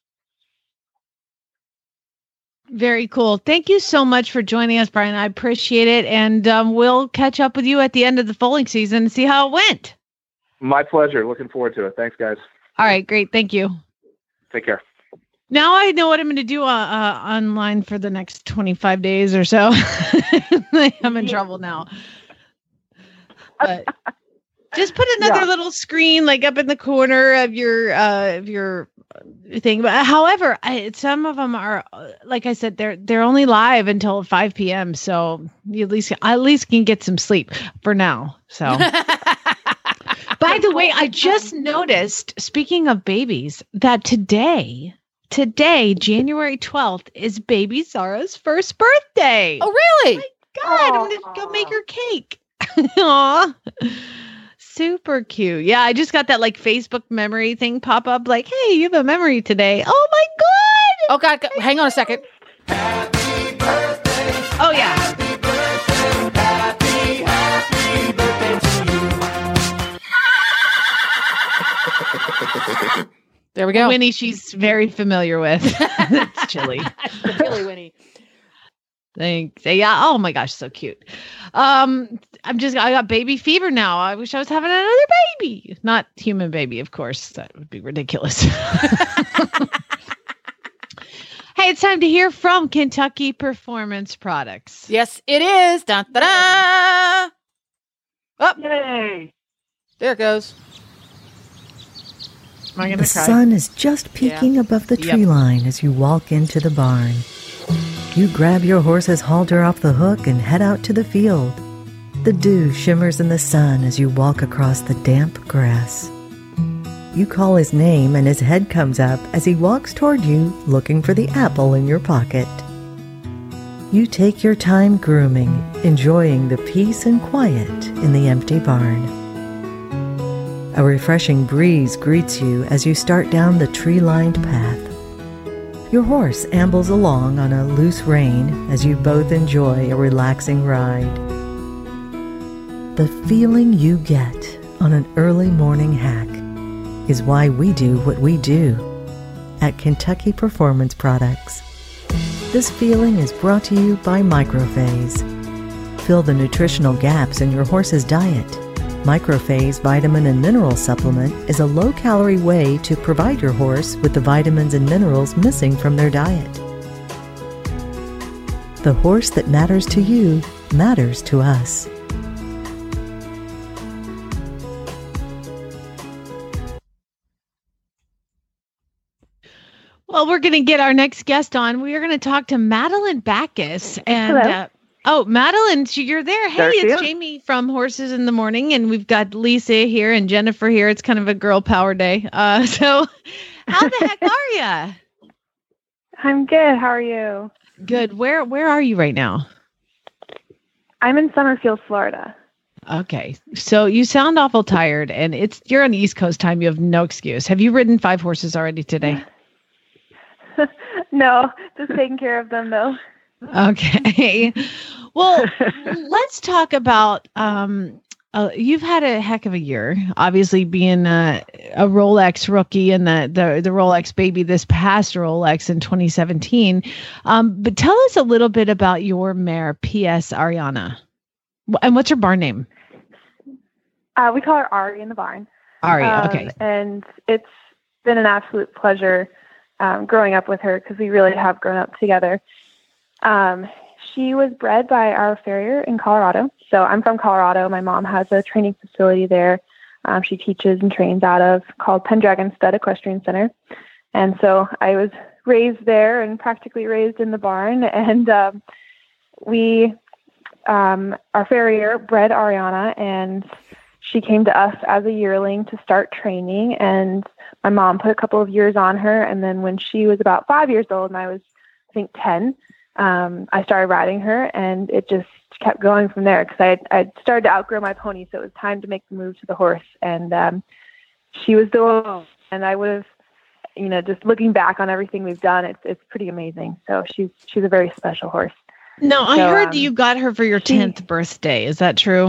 Very cool. Thank you so much for joining us, Brian. I appreciate it. And um, we'll catch up with you at the end of the foaling season and see how it went. My pleasure. Looking forward to it. Thanks, guys. All right. Great. Thank you. Take care. Now I know what I'm going to do uh, uh, online for the next twenty-five days or so. I'm in trouble now. But just put another yeah. little screen like up in the corner of your uh, of your thing. But however, I, some of them are, like I said, they're they're only live until five p.m. So you at least I at least can get some sleep for now. So. By the way, I just noticed, speaking of babies, that today. Today, January twelfth, is baby Zara's first birthday. Oh, really? Oh my God, Aww. I'm going to go make her cake. Aw. Super cute. Yeah, I just got that like Facebook memory thing pop up like, hey, you have a memory today. Oh my God. Oh God, God. Hang on a second. Happy birthday. Oh yeah. Happy birthday. Happy, happy birthday to you. There There we go. Winnie, she's very familiar with. It's chilly. The chilly Winnie. Thanks. Yeah. Oh my gosh, so cute. Um, I'm just I got baby fever now. I wish I was having another baby. Not human baby, of course. That would be ridiculous. Hey, it's time to hear from Kentucky Performance Products. Yes, it is. Dun, da, da. Up. Yay. There it goes. Am I gonna The cry? sun is just peeking Yeah. above the Yep. tree line as you walk into the barn. You grab your horse's halter off the hook and head out to the field. The dew shimmers in the sun as you walk across the damp grass. You call his name and his head comes up as he walks toward you, looking for the apple in your pocket. You take your time grooming, enjoying the peace and quiet in the empty barn. A refreshing breeze greets you as you start down the tree-lined path. Your horse ambles along on a loose rein as you both enjoy a relaxing ride. The feeling you get on an early morning hack is why we do what we do at Kentucky Performance Products. This feeling is brought to you by Microphase. Fill the nutritional gaps in your horse's diet. Microphase Vitamin and Mineral Supplement is a low-calorie way to provide your horse with the vitamins and minerals missing from their diet. The horse that matters to you matters to us. Well, we're going to get our next guest on. We are going to talk to Madeline Backus. And Hello. uh, oh, Madeline, so you're there. Hey, There she it's is. Jamie from Horses in the Morning, and we've got Lisa here and Jennifer here. It's kind of a girl power day. Uh, so, how the heck are you? I'm good. How are you? Good. Where Where are you right now? I'm in Summerfield, Florida. Okay, so you sound awful tired, and it's you're on East Coast time. You have no excuse. Have you ridden five horses already today? No, just taking care of them though. Okay. Well, let's talk about um uh, you've had a heck of a year, obviously being a, a Rolex rookie and the, the the Rolex baby this past Rolex in twenty seventeen. Um, but tell us a little bit about your mare, P S Ariana. Wh- And what's her barn name? Uh, we call her Ari in the barn. Aria. Um, Okay. And it's been an absolute pleasure um, growing up with her because we really have grown up together. Um, she was bred by our farrier in Colorado. So I'm from Colorado. My mom has a training facility there. Um, she teaches and trains out of called Pendragon Stud Equestrian Center. And so I was raised there and practically raised in the barn. And um, we, um, our farrier bred Ariana, and she came to us as a yearling to start training. And my mom put a couple of years on her. And then when she was about five years old and I was, I think, ten, um, I started riding her, and it just kept going from there because I I started to outgrow my pony, so it was time to make the move to the horse. And um, she was the one, and I would have, you know, just looking back on everything we've done, it's it's pretty amazing. So she's she's a very special horse. No, I So, heard um, you got her for your she- tenth birthday. Is that true?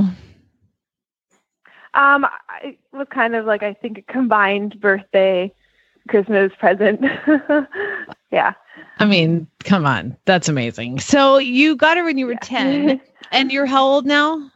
Um, it was kind of like, I think, a combined birthday, Christmas present. Yeah. I mean, come on. That's amazing. So you got her when you were ten. And you're how old now?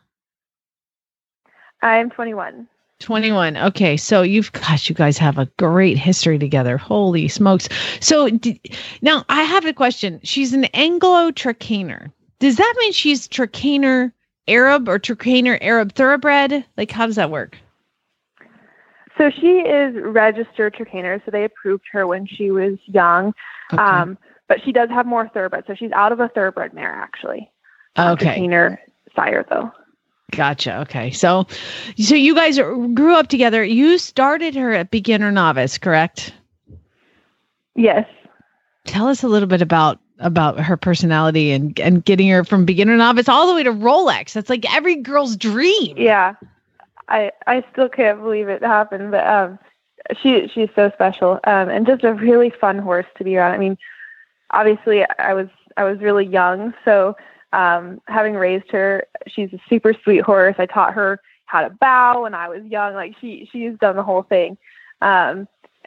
I'm twenty-one. twenty-one. Okay. So you've, gosh, you guys have a great history together. Holy smokes. So d- now I have a question. She's an Anglo-Trakehner. Does that mean she's Trakehner Arab or Trakehner Arab thoroughbred? Like, how does that work? So she is registered Trakehner, so they approved her when she was young. Okay. Um, but she does have more thoroughbred, so she's out of a thoroughbred mare, actually. Okay. Trakehner sire, though. Gotcha. Okay. So, so you guys are, grew up together. You started her at beginner novice, correct? Yes. Tell us a little bit about about her personality and and getting her from beginner novice all the way to Rolex. That's like every girl's dream. Yeah. I I still can't believe it happened, but um, she she's so special, um, and just a really fun horse to be around. I mean, obviously, I was I was really young, so um, having raised her, she's a super sweet horse. I taught her how to bow when I was young. Like she she's done the whole thing, um,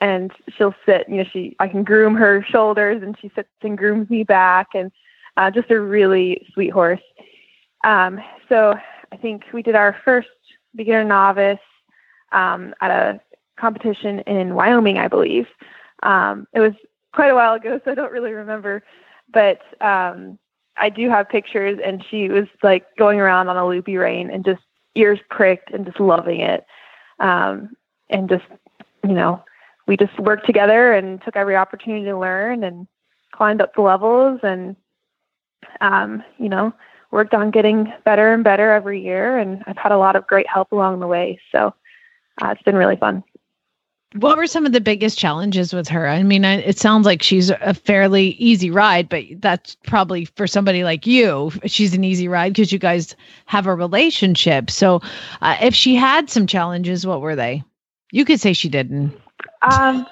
and she'll sit, you know, she, I can groom her shoulders and she sits and grooms me back, and uh, just a really sweet horse. Um, so I think we did our first beginner novice um, at a competition in Wyoming, I believe. Um, it was quite a while ago, so I don't really remember, but um, I do have pictures, and she was like going around on a loopy rein and just ears pricked and just loving it. Um, and just, you know, we just worked together and took every opportunity to learn and climbed up the levels and, um, you know, worked on getting better and better every year. And I've had a lot of great help along the way. So uh, it's been really fun. What were some of the biggest challenges with her? I mean, it sounds like she's a fairly easy ride, but that's probably for somebody like you, she's an easy ride because you guys have a relationship. So uh, if she had some challenges, what were they? You could say she didn't. Um,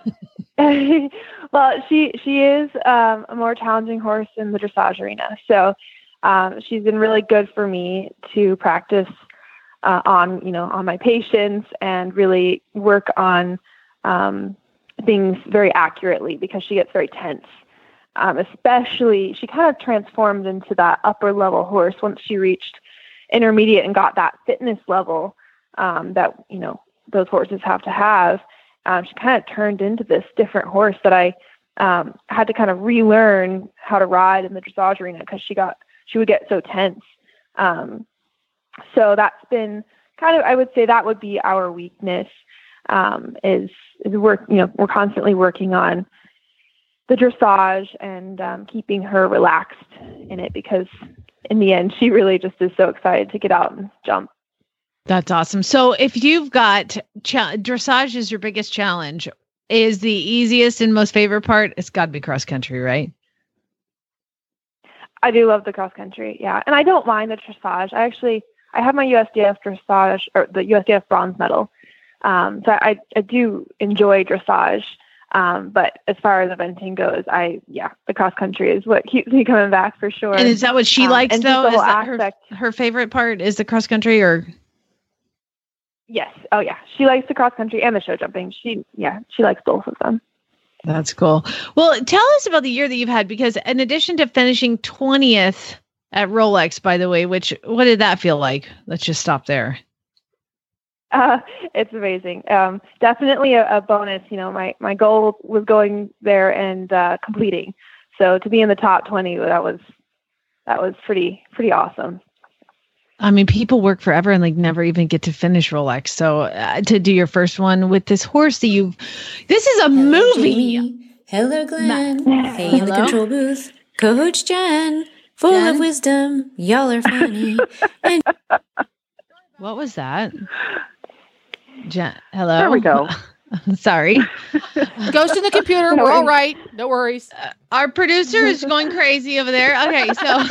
well, she, she is um, a more challenging horse in the dressage arena. So um, she's been really good for me to practice uh, on, you know, on my patience and really work on um, things very accurately, because she gets very tense. Um, especially, she kind of transformed into that upper level horse once she reached intermediate and got that fitness level um, that, you know, those horses have to have. Um, she kind of turned into this different horse that I um, had to kind of relearn how to ride in the dressage arena, because she got, she would get so tense. Um, so that's been kind of, I would say that would be our weakness. Um, is, is work, you know, we're constantly working on the dressage and um, keeping her relaxed in it, because in the end, she really just is so excited to get out and jump. That's awesome. So if you've got cha- dressage is your biggest challenge, is the easiest and most favorite part, it's got to be cross country, right? I do love the cross country. Yeah. And I don't mind the dressage. I actually, I have my U S D F dressage, or the U S D F bronze medal. Um, so I, I do enjoy dressage. Um, but as far as eventing goes, I, yeah, the cross country is what keeps me coming back for sure. And is that what she um, likes though? Is that aspect, her, her favorite part is the cross country, or? Yes. Oh yeah. She likes the cross country and the show jumping. She, yeah, she likes both of them. That's cool. Well, tell us about the year that you've had, because in addition to finishing twentieth at Rolex, by the way, which, what did that feel like? Let's just stop there. Uh, it's amazing. Um, definitely a, a bonus. You know, my, my goal was going there and, uh, completing. So to be in the top twenty, that was, that was pretty, pretty awesome. I mean, people work forever and like never even get to finish Rolex. So uh, to do your first one with this horse that you've, this is a Hello, movie. Jamie. Hello, Glenn. Ma- Hey, in the Hello? control booth. Coach Jen. Full Jen? of wisdom. Y'all are funny. And What was that? Jen, hello. There we go. Sorry. Goes to the computer. No We're all worries. right. No worries. Uh, our producer is going crazy over there. Okay, so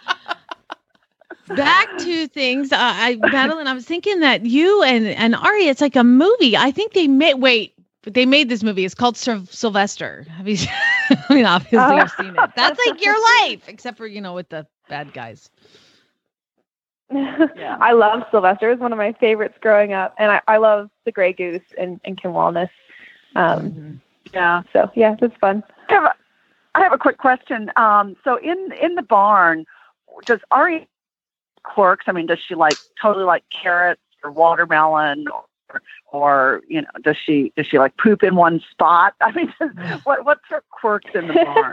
back to things. Uh, I, Madeline, I was thinking that you and, and Ari, it's like a movie. I think they made, wait, they made this movie. It's called Syl- Sylvester. Have you, I mean, obviously Oh. you've seen it. That's like your life, except for, you know, with the bad guys. Yeah. I love Sylvester. It was one of my favorites growing up. And I, I love the Grey Goose and, and Kim Walnes. Um, Mm-hmm. Yeah. so yeah, it's fun. I have a, I have a quick question. Um, so in in the barn, does Ari quirks? I mean, does she like totally like carrots or watermelon, or, or you know, does she does she like poop in one spot? I mean, what what's her quirks in the barn?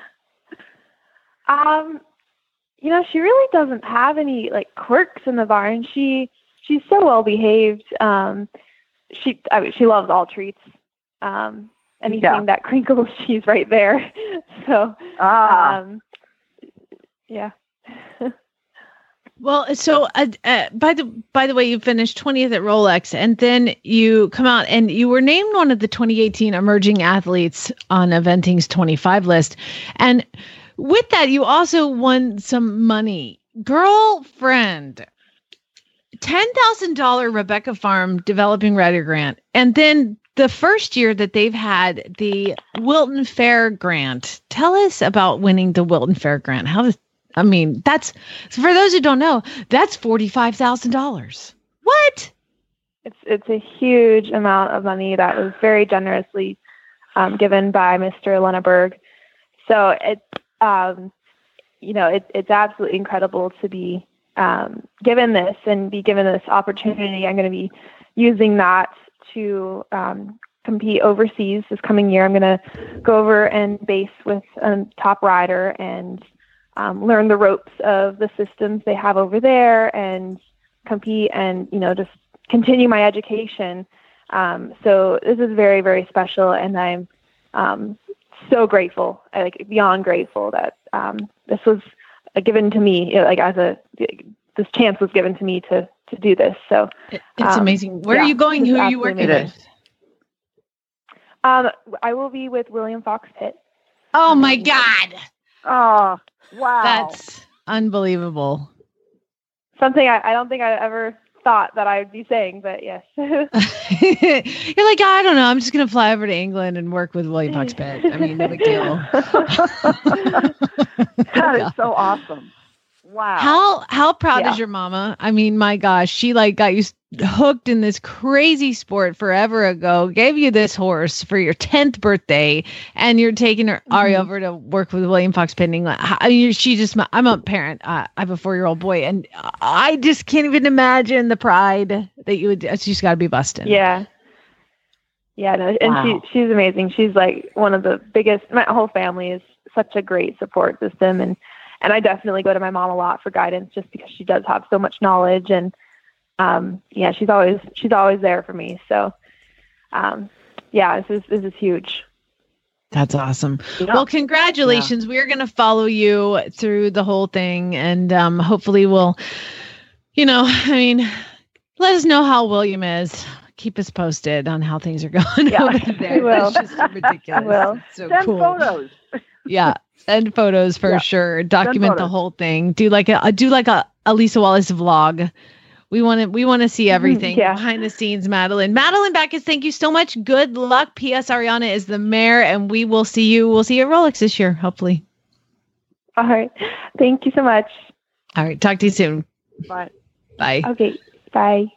Um, you know, she really doesn't have any like quirks in the barn. She she's so well behaved. Um, she I mean, she loves all treats. Um, anything Yeah. that crinkles, she's right there. So Ah, um, yeah. Well, so uh, uh, by the by the way, you finished twentieth at Rolex, and then you come out and you were named one of the twenty eighteen emerging athletes on Eventing's twenty-five list. And with that, you also won some money. Girlfriend, ten thousand dollars Rebecca Farm Developing Rider Grant. And then the first year that they've had the Wilton Fair Grant. Tell us about winning the Wilton Fair Grant. How does I mean, that's, for those who don't know, that's forty-five thousand dollars. What? It's it's a huge amount of money that was very generously um, given by Mister Lenneberg. So it's, um, you know, it, it's absolutely incredible to be um, given this and be given this opportunity. I'm going to be using that to um, compete overseas this coming year. I'm going to go over and base with a top rider and um, learn the ropes of the systems they have over there and compete and, you know, just continue my education. Um, so this is very, very special. And I'm um, so grateful, like beyond grateful that um, this was given to me, you know, like as a, this chance was given to me to, to do this. So it's um, amazing. Where yeah, are you going? Who are you working amazing. with? Um, I will be with William Fox Pitt. Oh my God. Oh, wow. That's unbelievable. Something I, I don't think I ever thought that I would be saying, but yes. You're like, I don't know. I'm just going to fly over to England and work with William Fox Pitt. I mean, no big deal. That is so awesome. Wow. How how proud Yeah. is your mama? I mean, my gosh, she like got you s- hooked in this crazy sport forever ago, gave you this horse for your tenth birthday, and you're taking her Ari Mhm. over to work with William Fox Pitt in England. How- I mean, she just, I'm a parent. Uh, I have a four-year-old boy, and I just can't even imagine the pride that you would, she's got to be busting. Yeah. Yeah, no, and Wow. she she's amazing. She's like one of the biggest, my whole family is such a great support system, and and I definitely go to my mom a lot for guidance just because she does have so much knowledge, and um yeah, she's always she's always there for me. So um yeah, this is this is huge. That's awesome. Yeah. Well, congratulations. We're going to follow you through the whole thing. And um, hopefully we'll, you know, I mean, let us know how William is. Keep us posted on how things are going Yeah, over there. I will. That's just ridiculous. I will. It's so Send cool. photos. Yeah. Send photos for Yeah. sure. Document the photos. whole thing. Do like a, do like a Elisa Wallace vlog. We want to we want to see everything Yeah. behind the scenes, Madeline. Madeline Backus, thank you so much. Good luck. P S Ariana is the mayor, and we will see you. We'll see you at Rolex this year, hopefully. All right. Thank you so much. All right. Talk to you soon. But Bye. Okay. Bye.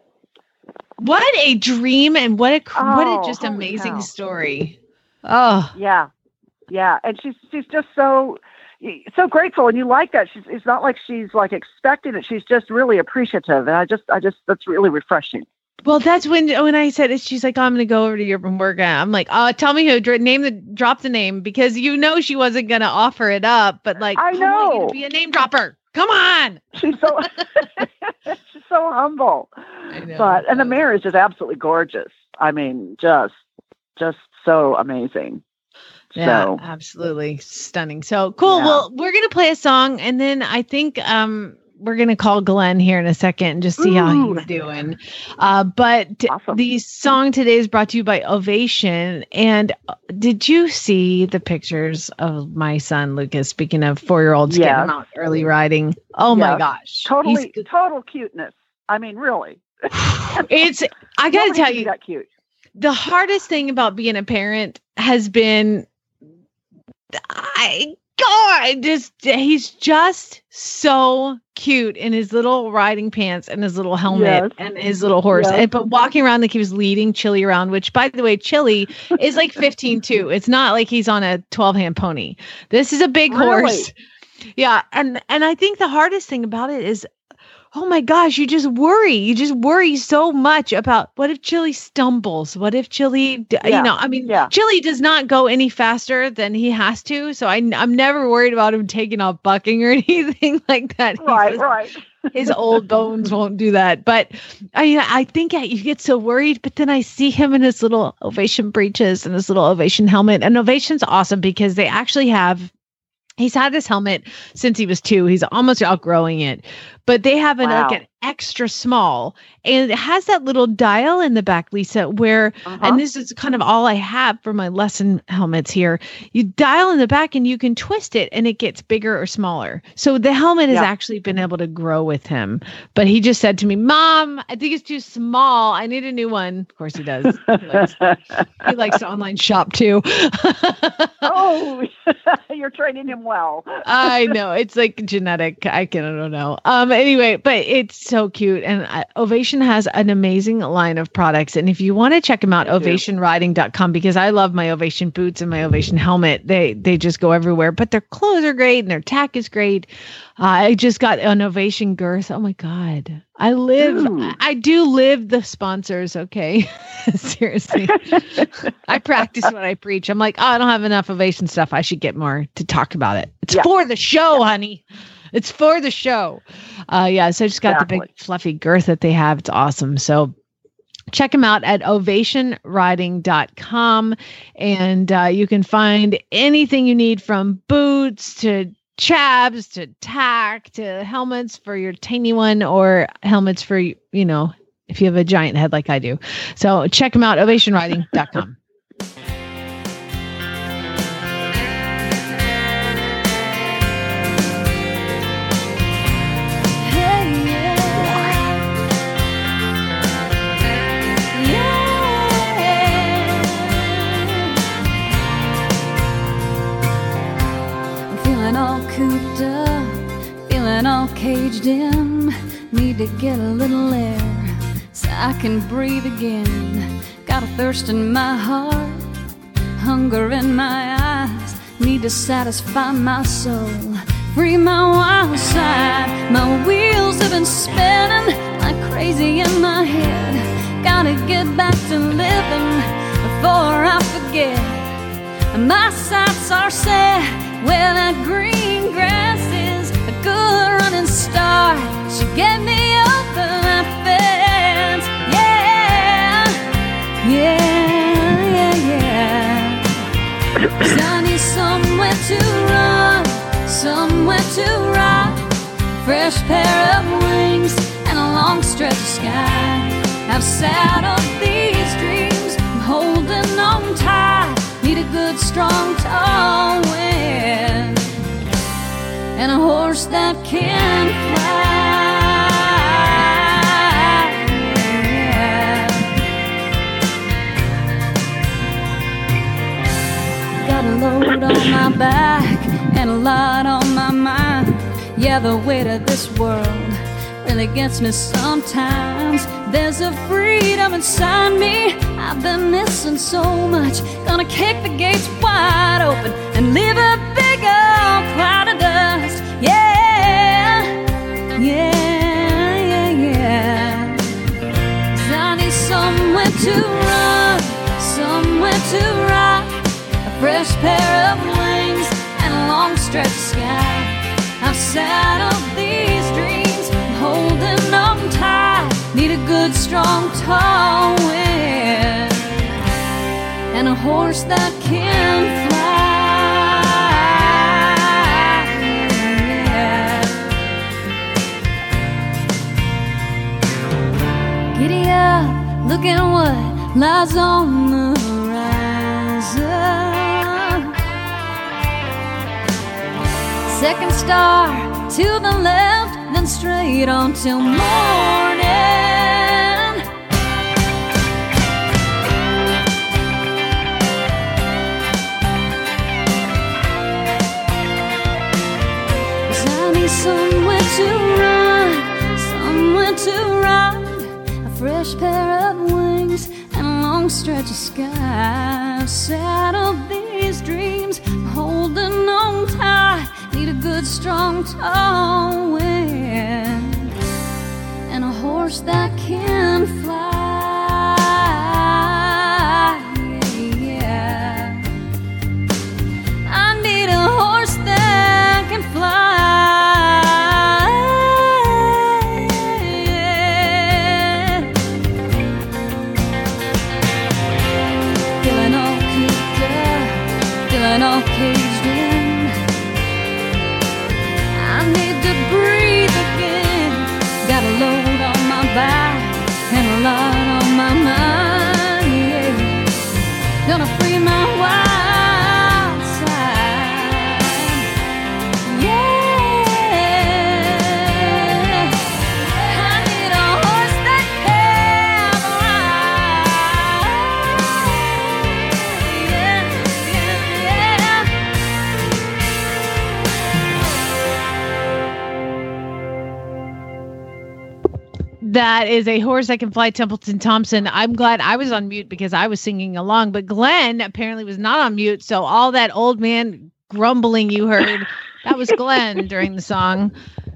What a dream and what a cr- what Oh, a just holy amazing cow. story. Oh, yeah, yeah, and she's she's just so so grateful, and you like that. She's it's not like she's like expecting it. She's just really appreciative, and I just I just that's really refreshing. well, that's when when I said it, she's like, oh, I'm going to go over to Europe and work. I'm like, oh, tell me who. Dr- Name the drop the name, because you know she wasn't going to offer it up, but like, I want you know. to be a name dropper. Come on. She's so she's so humble, I know. but and the mayor is just absolutely gorgeous. I mean, just just so amazing. Yeah, So absolutely stunning. So cool. Yeah. Well, we're gonna play a song, and then I think um we're gonna call Glenn here in a second and just see how Ooh. he's doing. Uh, but Awesome. the song today is brought to you by Ovation. And uh, did you see the pictures of my son Lucas? Speaking of four-year-olds Yes. getting him out early riding. Oh my Yes. gosh, totally He's- total cuteness. I mean, really. it's. I gotta Nobody tell can be you, that cute. the hardest thing about being a parent has been I God just he's just so cute in his little riding pants and his little helmet Yes. and his little horse. Yes. And but walking around like he was leading Chili around, which by the way, Chili is like fifteen too. It's not like he's on a twelve hand pony. This is a big Really? horse. Yeah. And and I think the hardest thing about it is, oh my gosh, you just worry. You just worry so much about what if Chili stumbles? What if Chili, d- Yeah. you know, I mean, Yeah. Chili does not go any faster than he has to. So I, I'm never worried about him taking off bucking or anything like that. He Right, says right. His old bones won't do that. But I, I think I, you get so worried, but then I see him in his little Ovation breeches and his little Ovation helmet. And Ovation's awesome because they actually have, he's had this helmet since he was two. He's almost outgrowing it, but they have an, Wow. like an extra small, and it has that little dial in the back, Lisa, where, Uh-huh. and this is kind of all I have for my lesson helmets here. You dial in the back and you can twist it and it gets bigger or smaller. So the helmet has Yeah. actually been able to grow with him, but he just said to me, Mom, I think it's too small. I need a new one. Of course he does. He likes, he likes to online shop too. Oh, you're training him well. I know it's like genetic. I can I don't know. Um, anyway, but it's so cute. And uh, Ovation has an amazing line of products. And if you want to check them out, ovation riding dot com, because I love my Ovation boots and my Ovation helmet. They they just go everywhere. But their clothes are great and their tack is great. Uh, I just got an Ovation girth. Oh my God. I live, Ooh. I do live the sponsors. Okay. Seriously. I practice what I preach. I'm like, oh, I don't have enough Ovation stuff. I should get more to talk about it. It's yeah. for the show, honey. It's for the show. Uh, yeah. So I just got exactly. the big fluffy girth that they have. It's awesome. So check them out at ovation riding dot com. And uh, you can find anything you need, from boots to chabs to tack to helmets for your tiny one, or helmets for, you know, if you have a giant head like I do. So check them out, ovation riding dot com. All cooped up, feeling all caged in. Need to get a little air so I can breathe again. Got a thirst in my heart, hunger in my eyes. Need to satisfy my soul, free my wild side. My wheels have been spinning like crazy in my head. Gotta get back to living before I forget. My sights are set where that green grass is, a good running start should get me over that fence. Yeah, yeah, yeah, yeah. 'Cause I need somewhere to run, somewhere to ride, fresh pair of wings and a long stretch of sky. I've saddled these dreams, I'm holding on tight. Need a good, strong, tall wind and a horse that can fly. Yeah. Got a load on my back and a lot on my mind. Yeah, the weight of this world really gets me sometimes. There's a freedom inside me I've been missing so much. Gonna kick the gates wide open and leave a big old cloud of dust. Yeah, yeah, yeah, yeah. 'Cause I need somewhere to run, somewhere to ride, a fresh pair of wings and a long stretch of sky. I've saddled these dreams, I'm holding on tight. Need a good, strong, tall wind and a horse that can fly. Yeah. Giddy up, look at what lies on the horizon. Second star to the left, then straight on till morning. Somewhere to run, somewhere to ride, a fresh pair of wings and a long stretch of sky. I've saddled these dreams, I'm holding on tight. Need a good, strong, tall wind and a horse that can fly. Yeah, I need a horse that can fly. All caged in, I need to breathe again. Got a load on my back and a lot on my mind. Yeah. Gonna free my wild side. Yeah, I need a horse that can ride. Yeah. That is A Horse That Can Fly, Templeton Thompson. I'm glad I was on mute because I was singing along, but Glenn apparently was not on mute. So all that old man grumbling you heard, that was Glenn during the song.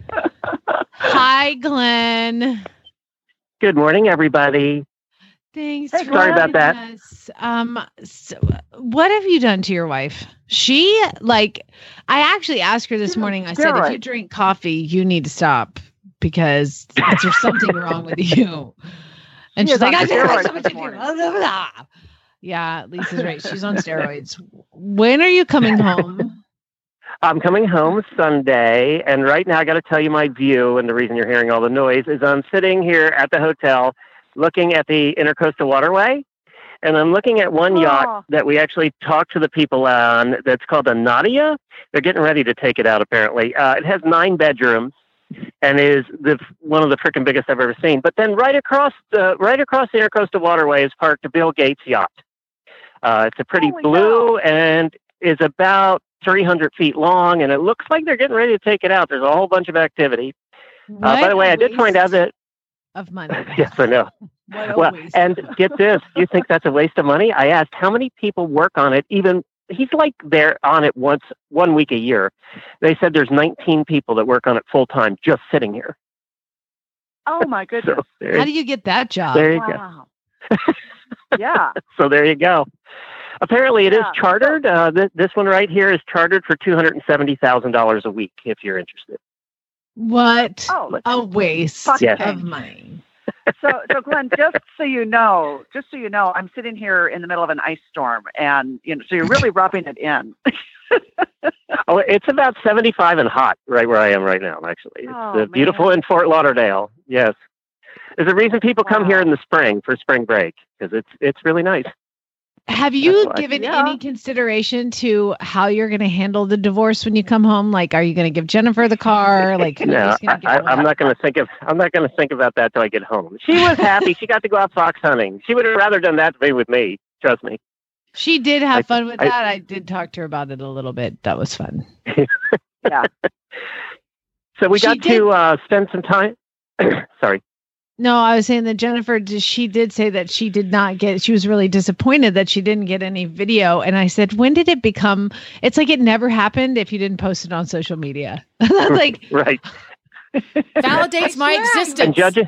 Hi, Glenn. Good morning, everybody. Thanks. Hey, for sorry about that. us. Um, so what have you done to your wife? She, like, I actually asked her this morning, I said, if you drink coffee, you need to stop because there's something wrong with you. And she's like, I just have so much to do. Blah, blah, blah. Yeah, Lisa's right. She's on steroids. When are you coming home? I'm coming home Sunday, and right now I got to tell you my view, and the reason you're hearing all the noise is I'm sitting here at the hotel looking at the Intercoastal Waterway, and I'm looking at one oh. yacht that we actually talked to the people on that's called the Nadia. They're getting ready to take it out, apparently. Uh, it has nine bedrooms and is the one of the freaking biggest I've ever seen. But then right across the, right across the Intercoastal Waterway is parked a Bill Gates yacht. Uh, it's a pretty Holy blue God. and is about three hundred feet long, and it looks like they're getting ready to take it out. There's a whole bunch of activity. Uh, by the way, I did find out that of money. Yes, I know. Well, and get this, you think that's a waste of money? I asked how many people work on it. Even he's like they're on it once, one week a year. They said there's nineteen people that work on it full time, just sitting here. Oh my goodness! So how do you get that job? There you wow. go. Yeah. So there you go. Apparently, it yeah. is chartered. Uh, th- this one right here is chartered for two hundred and seventy thousand dollars a week. If you're interested. What oh, a waste yes. of money. So, so Glenn, just so you know, just so you know, I'm sitting here in the middle of an ice storm, and you know, so you're really rubbing it in. Oh, it's about seventy-five and hot right where I am right now. Actually, it's oh, uh, beautiful in Fort Lauderdale. Yes, there's a reason people wow. come here in the spring for spring break because it's it's really nice. Have you given yeah. any consideration to how you're going to handle the divorce when you come home? Like, are you going to give Jennifer the car? Like, no, I, I, I'm not going to think of. I'm not going to think about that till I get home. She was happy. She got to go out fox hunting. She would have rather done that to be with me. Trust me. She did have I, fun with I, that. I did talk to her about it a little bit. That was fun. Yeah. So we she got did, to uh, spend some time. Sorry. No, I was saying that Jennifer, she did say that she did not get, she was really disappointed that she didn't get any video. And I said, when did it become, it's like it never happened if you didn't post it on social media. Like, right. Validates my existence. And judging,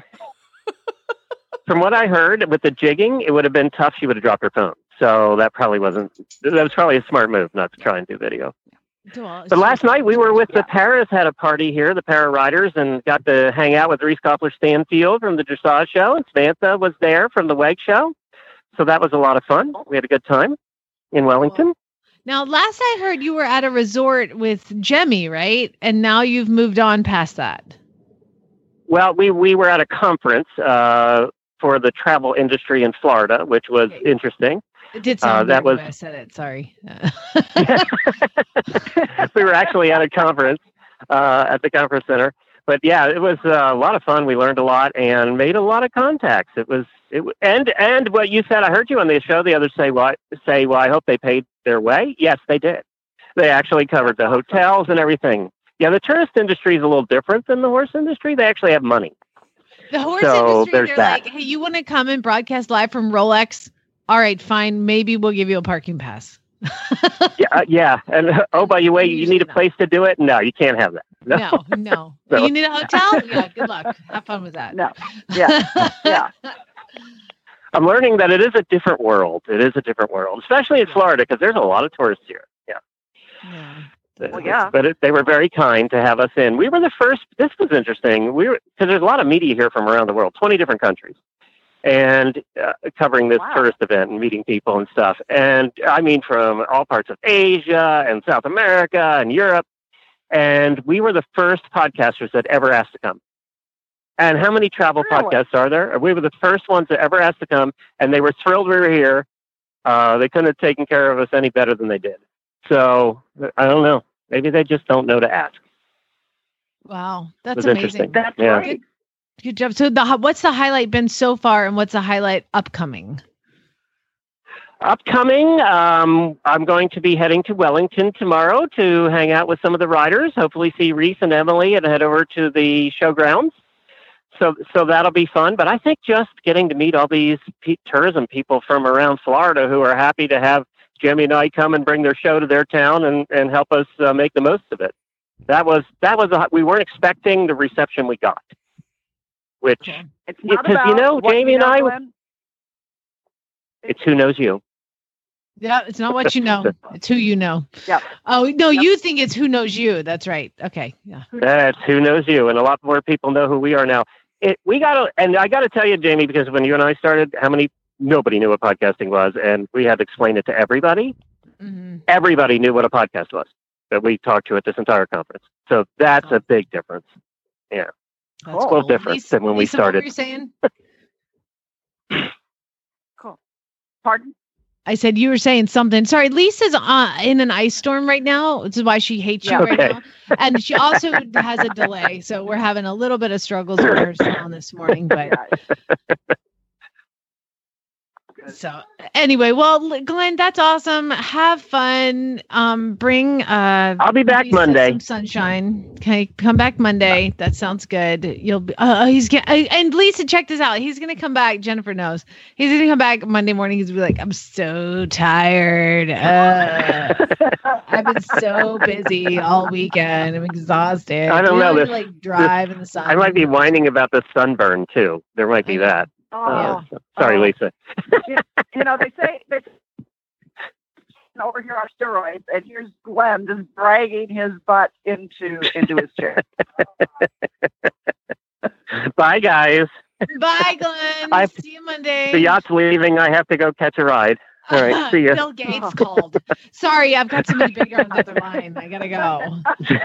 from what I heard with the jigging, it would have been tough. She would have dropped her phone. So that probably wasn't, that was probably a smart move not to try and do video. Well, but last night we were with yeah. the Paras, had a party here, the Para Riders, and got to hang out with Reese Koppler Stanfield from the Dressage Show, and Samantha was there from the W E G Show. So that was a lot of fun. We had a good time in Wellington. Now, last I heard you were at a resort with Jemmy, right? And now you've moved on past that. Well, we, we were at a conference uh, for the travel industry in Florida, which was okay. interesting. It did sound uh, that was, way I said it. Sorry. We were actually at a conference uh, at the conference center, but yeah, it was uh, a lot of fun. We learned a lot and made a lot of contacts. It was it and and what you said. I heard you on the show the other say. Well, say, well, I hope they paid their way. Yes, they did. They actually covered the hotels and everything. Yeah, the tourist industry is a little different than the horse industry. They actually have money. The horse so industry, they're that. like, hey, you want to come and broadcast live from Rolex? All right, fine. Maybe we'll give you a parking pass. yeah, uh, yeah. And uh, oh, by the way, you need a place to do it? No, you can't have that. No, no. no. no. You need a hotel? Yeah, good luck. Have fun with that. No. Yeah. Yeah. I'm learning that it is a different world. It is a different world, especially in Florida, because there's a lot of tourists here. Yeah. Yeah. Well, yeah. But it, they were very kind to have us in. We were the first. This was interesting. We were because there's a lot of media here from around the world, twenty different countries. And uh, covering this wow. tourist event and meeting people and stuff. And I mean, from all parts of Asia and South America and Europe. And we were the first podcasters that ever asked to come. And how many travel really? podcasts are there? We were the first ones that ever asked to come. And they were thrilled we were here. Uh, they couldn't have taken care of us any better than they did. So I don't know. Maybe they just don't know to ask. Wow. That's was amazing. Interesting. That's yeah. right. Good job. So the what's the highlight been so far, and what's the highlight upcoming? Upcoming, um, I'm going to be heading to Wellington tomorrow to hang out with some of the riders, hopefully see Reese and Emily and head over to the showgrounds so so that'll be fun. But I think just getting to meet all these pe- tourism people from around Florida who are happy to have Jimmy and I come and bring their show to their town and, and help us uh, make the most of it. That was that was a, we weren't expecting the reception we got. Which it's not because about you know what Jamie you know, and I. Glenn. It's who knows you. Yeah, it's not what you know. It's who you know. Yeah. Oh, no, yep. You think it's who knows you. That's right. Okay. Yeah. That's who knows you. And a lot more people know who we are now. It, we got to, and I got to tell you, Jamie, because when you and I started, how many, nobody knew what podcasting was. And we had to explain it to everybody. Mm-hmm. Everybody knew what a podcast was that we talked to at this entire conference. So that's oh. a big difference. Yeah. That's it's cool. a little different Lisa, than when we Lisa, started. What were you saying? Cool. Pardon? I said you were saying something. Sorry, Lisa's uh, in an ice storm right now. This is why she hates you okay. right now. And she also has a delay. So we're having a little bit of struggles with her sound this morning. But so anyway, well, Glenn, that's awesome. Have fun. Um, bring. Uh, I'll be back Monday. Some sunshine. Okay, come back Monday. That sounds good. You'll be. Uh, he's get, uh, and Lisa, check this out. He's gonna come back. Jennifer knows. He's gonna come back Monday morning. He's gonna be like, I'm so tired. Uh, I've been so busy all weekend. I'm exhausted. I don't you know. know This, like drive this, in the sun. I might be whining about the sunburn too. There might be that. Oh, uh, sorry, oh. Lisa. you, you know, they say they over here on steroids, and here's Glenn just dragging his butt into into his chair. Bye, guys. Bye, Glenn. I've, see you Monday. The yacht's leaving. I have to go catch a ride. All right, see you. Bill Gates called. Sorry, I've got somebody bigger on the other line. I gotta go.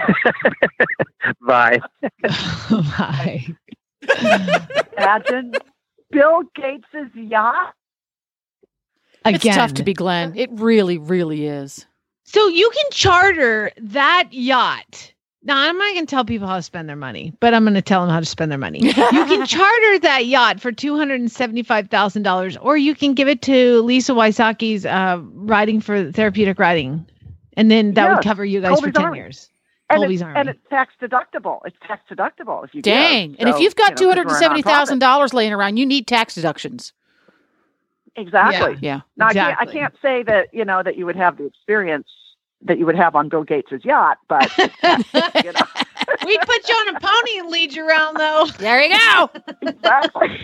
Bye. Bye. Imagine Bill Gates's yacht. Again. It's tough to be Glenn. It really, really is. So you can charter that yacht. Now, I'm not going to tell people how to spend their money, but I'm going to tell them how to spend their money. You can charter that yacht for two hundred seventy-five thousand dollars, or you can give it to Lisa Wysocki's uh, riding for therapeutic riding. And then that yes. would cover you guys Colby's for ten Army. years. And Colby's it's, Army. and it's tax deductible. It's tax deductible if you Dang. give. And So, if you've got you two know, 'cause hundred we're a seventy thousand nonprofit. dollars laying around, you need tax deductions. Exactly. Yeah. Now, exactly. I, can't, I can't say that, you know, that you would have the experience that you would have on Bill Gates's yacht, but you know. We'd put you on a pony and lead you around, though. There you go. Exactly.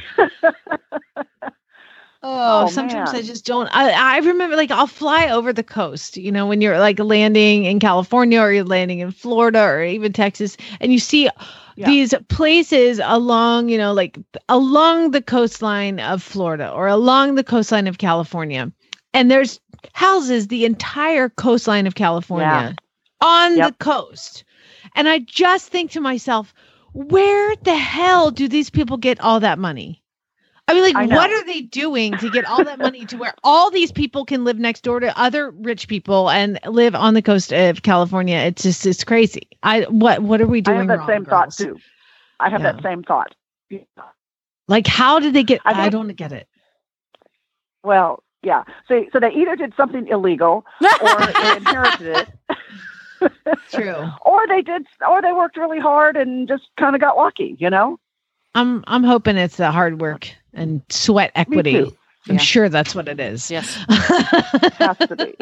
Oh, Oh, sometimes man. I just don't. I, I remember, like, I'll fly over the coast, you know, when you're like landing in California or you're landing in Florida or even Texas, and you see Yeah. these places along, you know, like along the coastline of Florida or along the coastline of California. And there's houses the entire coastline of California on Yep. the coast. And I just think to myself, where the hell do these people get all that money? I mean, like, I know. what are they doing to get all that money to where all these people can live next door to other rich people and live on the coast of California? It's just, it's crazy. I, what, what are we I doing have that wrong, same girls? thought, too. I have Yeah. that same thought. Like, how did they get, I I, think- don't get it. Well, yeah. So, so they either did something illegal or they inherited it. True. Or they did, or they worked really hard and just kind of got lucky, you know? I'm, I'm hoping it's the hard work and sweat equity. too. I'm Yeah. sure that's what it is. Yes. Has to be.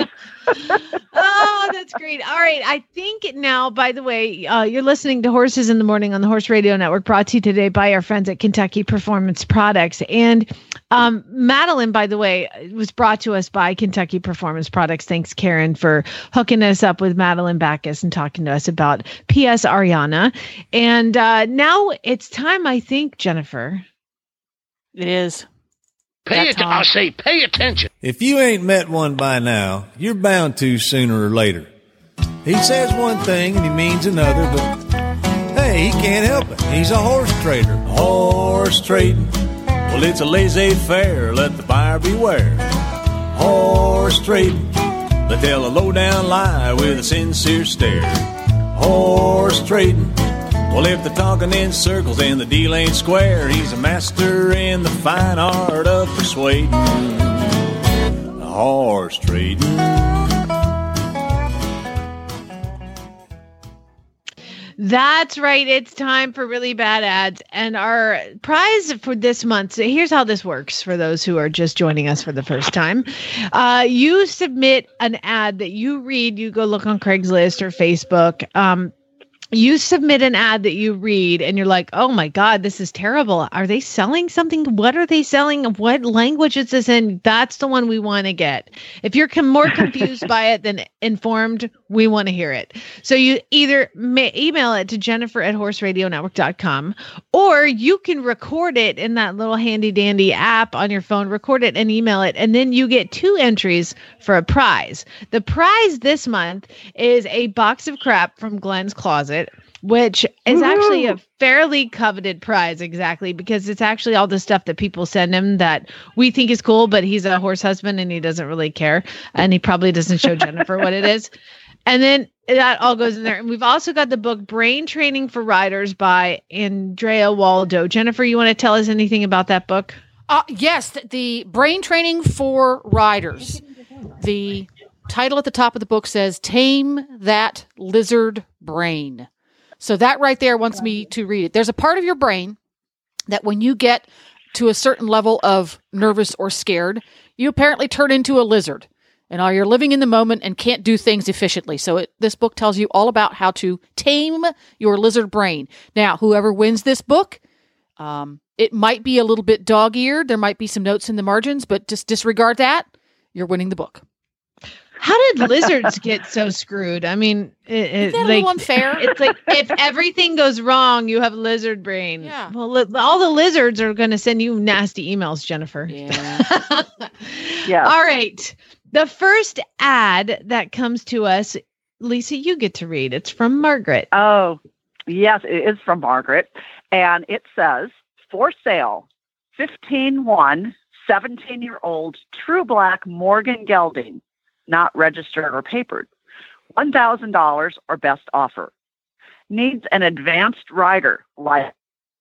Oh, that's great. All right. I think now, by the way, uh, you're listening to Horses in the Morning on the Horse Radio Network, brought to you today by our friends at Kentucky Performance Products. And um, Madeline, by the way, was brought to us by Kentucky Performance Products. Thanks, Karen, for hooking us up with Madeline Backus and talking to us about P S Ariana. And uh, now it's time, I think, Jennifer. It is. Pay That it. time. I say, pay attention. If you ain't met one by now, you're bound to sooner or later. He says one thing and he means another, but hey, he can't help it. He's a horse trader. Horse trading. Well, it's a laissez-faire. Let the buyer beware. Horse trading. They tell a low-down lie with a sincere stare. Horse trading. Well, if they're talking in circles and the deal ain't square, he's a master in the fine art of persuading. Horse trading. That's right. It's time for really bad ads. And our prize for this month, so here's how this works for those who are just joining us for the first time. Uh, you submit an ad that you read. You go look on Craigslist or Facebook. Um, you submit an ad that you read and you're like, oh my God, this is terrible. Are they selling something? What are they selling? What language is this in? That's the one we want to get. If you're com- more confused by it than informed, we want to hear it. So you either may email it to Jennifer at horse radio network dot com, or you can record it in that little handy dandy app on your phone, record it and email it. And then you get two entries for a prize. The prize this month is a box of crap from Glenn's Closet, which is Woo-hoo! actually a fairly coveted prize, exactly, because it's actually all the stuff that people send him that we think is cool, but he's a horse husband and he doesn't really care. And he probably doesn't show Jennifer what it is. And then that all goes in there. And we've also got the book Brain Training for Riders by Andrea Waldo. Jennifer, you want to tell us anything about that book? Uh, yes, the, the Brain Training for Riders. The title at the top of the book says, Tame That Lizard Brain. So that right there wants me to read it. There's a part of your brain that when you get to a certain level of nervous or scared, you apparently turn into a lizard. And are you're living in the moment and can't do things efficiently. So it, this book tells you all about how to tame your lizard brain. Now, whoever wins this book, um, it might be a little bit dog-eared. There might be some notes in the margins, but just disregard that. You're winning the book. How did lizards get so screwed? I mean, it, it, Isn't that like, a little unfair? It's like if everything goes wrong, you have lizard brain. Yeah. Well, li- all the lizards are going to send you nasty emails, Jennifer. Yeah. Yeah. All right. The first ad that comes to us, Lisa, you get to read. It's from Margaret. Oh, yes, it is from Margaret. And it says, for sale, fifteen one, seventeen-year-old True Black Morgan Gelding, not registered or papered. one thousand dollars or best offer. Needs an advanced rider. Like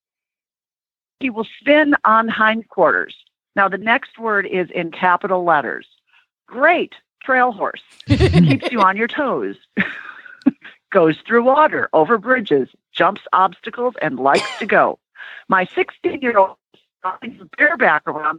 he will spin on hindquarters. Now, the next word is in capital letters. Great trail horse. Keeps you on your toes. Goes through water, over bridges, jumps obstacles, and likes to go. My sixteen-year-old is bareback around,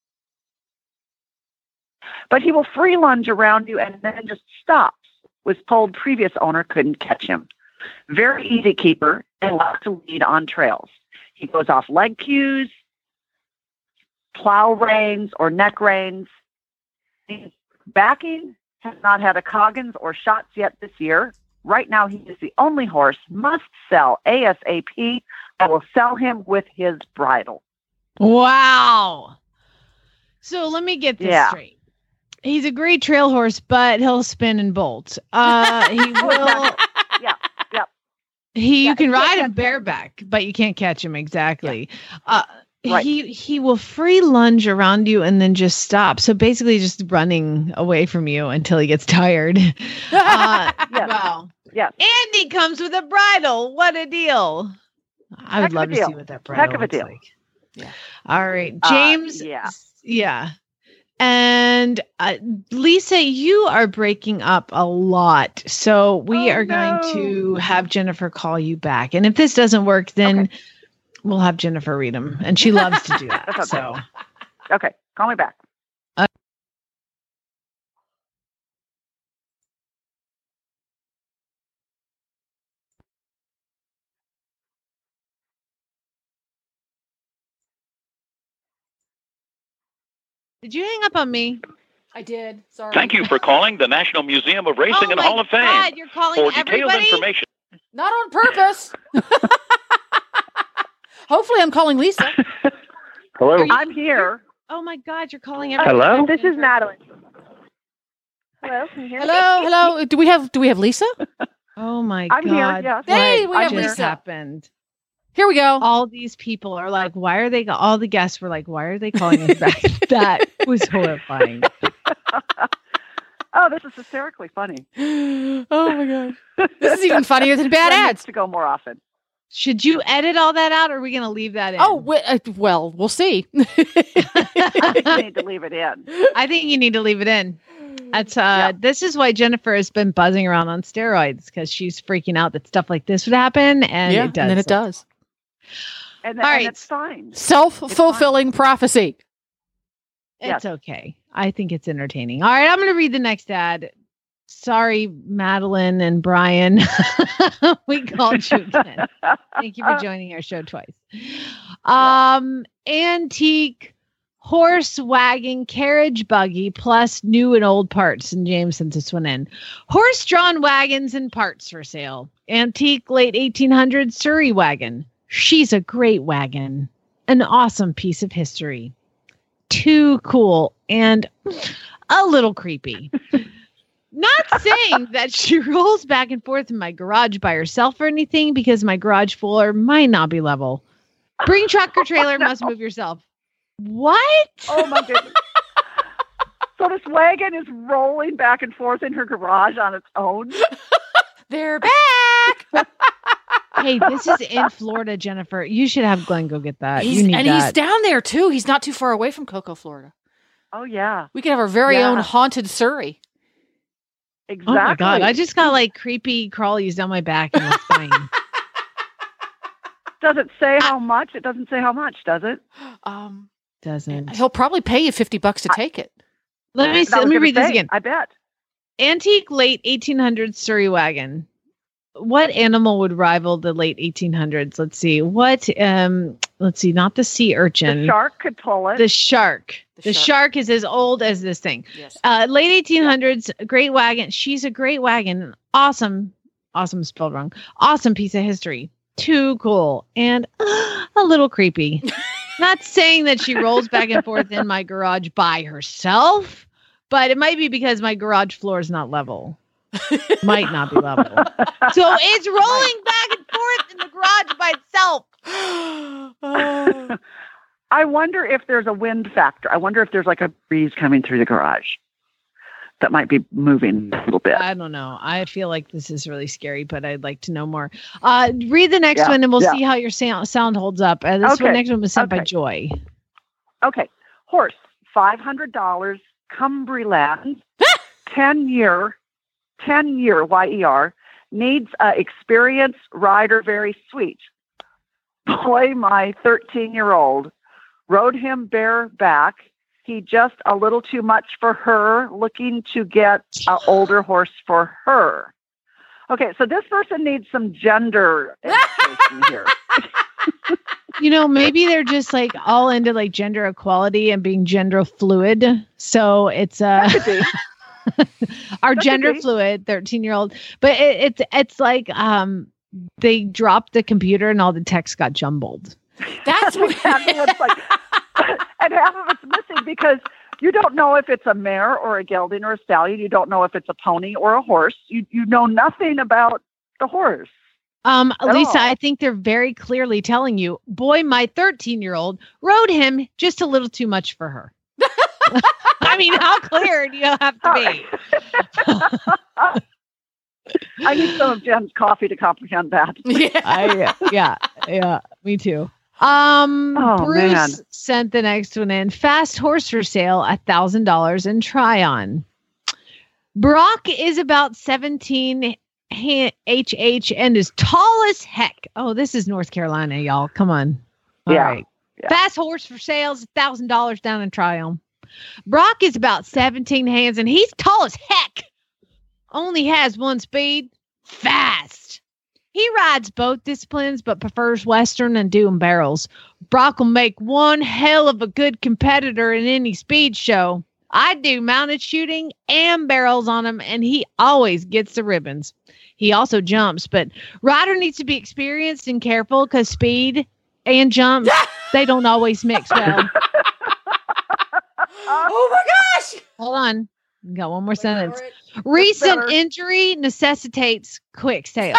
but he will free lunge around you and then just stops. Was told previous owner couldn't catch him. Very easy keeper and loves to lead on trails. He goes off leg cues, plow reins or neck reins. Backing has not had a Coggins or shots yet this year. Right now, he is the only horse. Must sell ASAP. I will sell him with his bridle. Wow. So let me get this Yeah. straight. He's a great trail horse, but he'll spin and bolt. Uh, he will. Yeah, yeah. He Yeah, you can you ride can't him bareback, but you can't catch him exactly. Uh, Right. He he will free lunge around you and then just stop. So basically, just running away from you until he gets tired. Uh, Yes. Wow. Yes. And he comes with a bridle. What a deal! I Heck would of a love to deal. see what that bridle Heck of a looks deal. like. Yeah. All right, Uh, James. yeah. Yeah. And uh, Lisa, you are breaking up a lot. So we Oh, are no. going to have Jennifer call you back. And if this doesn't work, then Okay. we'll have Jennifer read them. And she loves to do that. That's So okay. Okay, call me back. did you hang up on me? I did. Sorry. Thank you for calling the National Museum of Racing Oh and my Hall of Fame. God, you're calling For detailed everybody? information. Not on purpose. Hopefully, I'm calling Lisa. Hello. I'm here. Oh my God, you're calling everybody. Hello. This is Madeline. Hello, can you hear me? Hello, hello. Do we have Do we have Lisa? Oh my I'm here, God. yes. Hey, we what have just Lisa. happened? Here we go. All these people are like, why are they, all the guests were like, why are they calling us back? That was horrifying. Oh, this is hysterically funny. Oh my God. This is even funnier than bad One ads. needs to go more often. Should you edit all that out or are we going to leave that in? Oh, we, uh, well, we'll see. I need to leave it in. I think you need to leave it in. That's uh this is why Jennifer has been buzzing around on steroids, because she's freaking out that stuff like this would happen, and yeah, it does. and then it does. And, All and right. it's fine. Self-fulfilling prophecy. It's okay. I think it's entertaining. All right, I'm going to read the next ad. Sorry, Madeline and Brian. We called you again. Thank you for joining our show twice. Um, antique horse wagon carriage buggy plus new and old parts. And James sent this one in. Horse-drawn wagons and parts for sale. Antique late eighteen hundreds Surrey wagon. She's a great wagon. An awesome piece of history. Too cool and a little creepy. Not saying that she rolls back and forth in my garage by herself or anything, because my garage floor might not be level. Bring truck or trailer, Oh, no. must move yourself. What? Oh my goodness. So this wagon is rolling back and forth in her garage on its own. They're back. Hey, this is in Florida, Jennifer. You should have Glenn go get that. He's, you need and that. he's down there too. He's not too far away from Cocoa, Florida. Oh yeah. We could have our very Yeah. own haunted Surrey. Exactly. Oh my God. I just got like creepy crawlies down my back and it's fine. Does it say how much? It doesn't say how much, does it? Um, Doesn't. he'll probably pay you fifty bucks to take it. Let me That let was me gonna read this say, again. I bet. Antique late eighteen hundreds Surrey wagon. What animal would rival the late eighteen hundreds? Let's see. What um let's see, not the sea urchin. The shark could pull it. The shark. The, The shark. shark. is as old as this thing. Yes. Uh late eighteen hundreds, great wagon. She's a great wagon. Awesome. Awesome spelled wrong. Awesome piece of history. Too cool and uh, a little creepy. Not saying that she rolls back and forth in my garage by herself, but it might be because my garage floor is not level. Might not be level. So it's rolling back and forth in the garage by itself. I wonder if there's a wind factor. I wonder if there's like a breeze coming through the garage that might be moving a little bit. I don't know. I feel like this is really scary, but I'd like to know more. Uh, read the next Yeah, one and we'll yeah. see how your sound, sound holds up. Uh, this Okay, one, next one was sent by okay. Joy. Okay. Horse, five hundred dollars, Cumberland, ten year, ten year, Y E R, needs uh, experienced rider, very sweet. Boy, my thirteen-year-old rode him bareback. He just a little too much for her, looking to get an older horse for her. Okay, so this person needs some gender education here. You know, maybe they're just like all into like gender equality and being gender fluid. So it's uh our That could gender be. fluid thirteen year old, but it, it's it's like um they dropped the computer and all the text got jumbled. That's what Exactly what it's like. And half of it's missing because you don't know if it's a mare or a gelding or a stallion. You don't know if it's a pony or a horse. You you know nothing about the horse. Um, At Lisa, all. I think they're very clearly telling you, boy, my thirteen year old rode him just a little too much for her. I mean, how clear do you have to be? I need some of Jen's coffee to comprehend that. Yeah. I, yeah, yeah, me too. Um, Oh, Bruce man. sent the next one in. Fast horse for sale, a thousand dollars and try on. Brock is about seventeen H H and is tall as heck. Oh, this is North Carolina, y'all. Come on. All Yeah. right. Yeah. Fast horse for sales, a thousand dollars down and try on. Brock is about seventeen hands and he's tall as heck. Only has one speed, fast. He rides both disciplines, but prefers Western and doing barrels. Brock will make one hell of a good competitor in any speed show. I do mounted shooting and barrels on him, and he always gets the ribbons. He also jumps, but rider needs to be experienced and careful because speed and jumps, they don't always mix well. Oh my gosh! Hold on. Got one more sentence. Recent better. injury necessitates quick sale.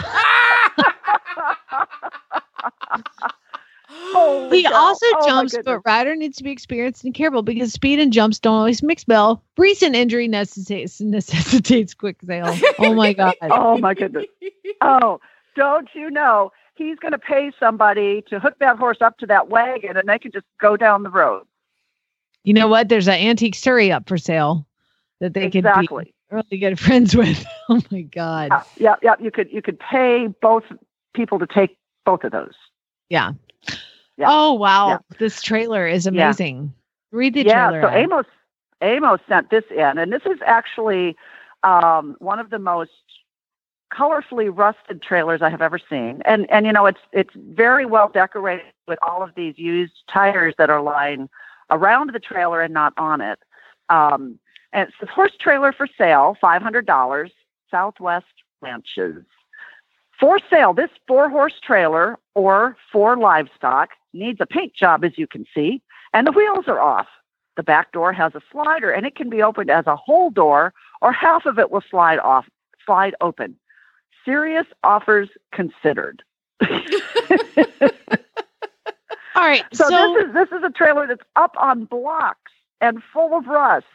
Holy He cow. also Oh, my jumps, goodness. but rider needs to be experienced and careful because speed and jumps don't always mix well. Recent injury necessitates necessitates quick sale. Oh my god! Oh my goodness. Oh, don't you know he's going to pay somebody to hook that horse up to that wagon and they can just go down the road. You know what? There's an antique Surrey up for sale. that they exactly. could be really good friends with. Oh my God. Yeah, yeah, yeah. You could you could pay both people to take both of those. Yeah. Yeah. Oh wow. Yeah. This trailer is amazing. Yeah. Read the yeah, trailer. So ad. Amos Amos sent this in, and this is actually um, one of the most colorfully rusted trailers I have ever seen. And and you know, it's it's very well decorated with all of these used tires that are lying around the trailer and not on it. Um, and it's a horse trailer for sale, five hundred dollars, Southwest Ranches. For sale, this four-horse trailer or for livestock needs a paint job, as you can see, and the wheels are off. The back door has a slider, and it can be opened as a whole door, or half of it will slide off, slide open. Serious offers considered. All right. So, So, this is this is a trailer that's up on blocks and full of rust.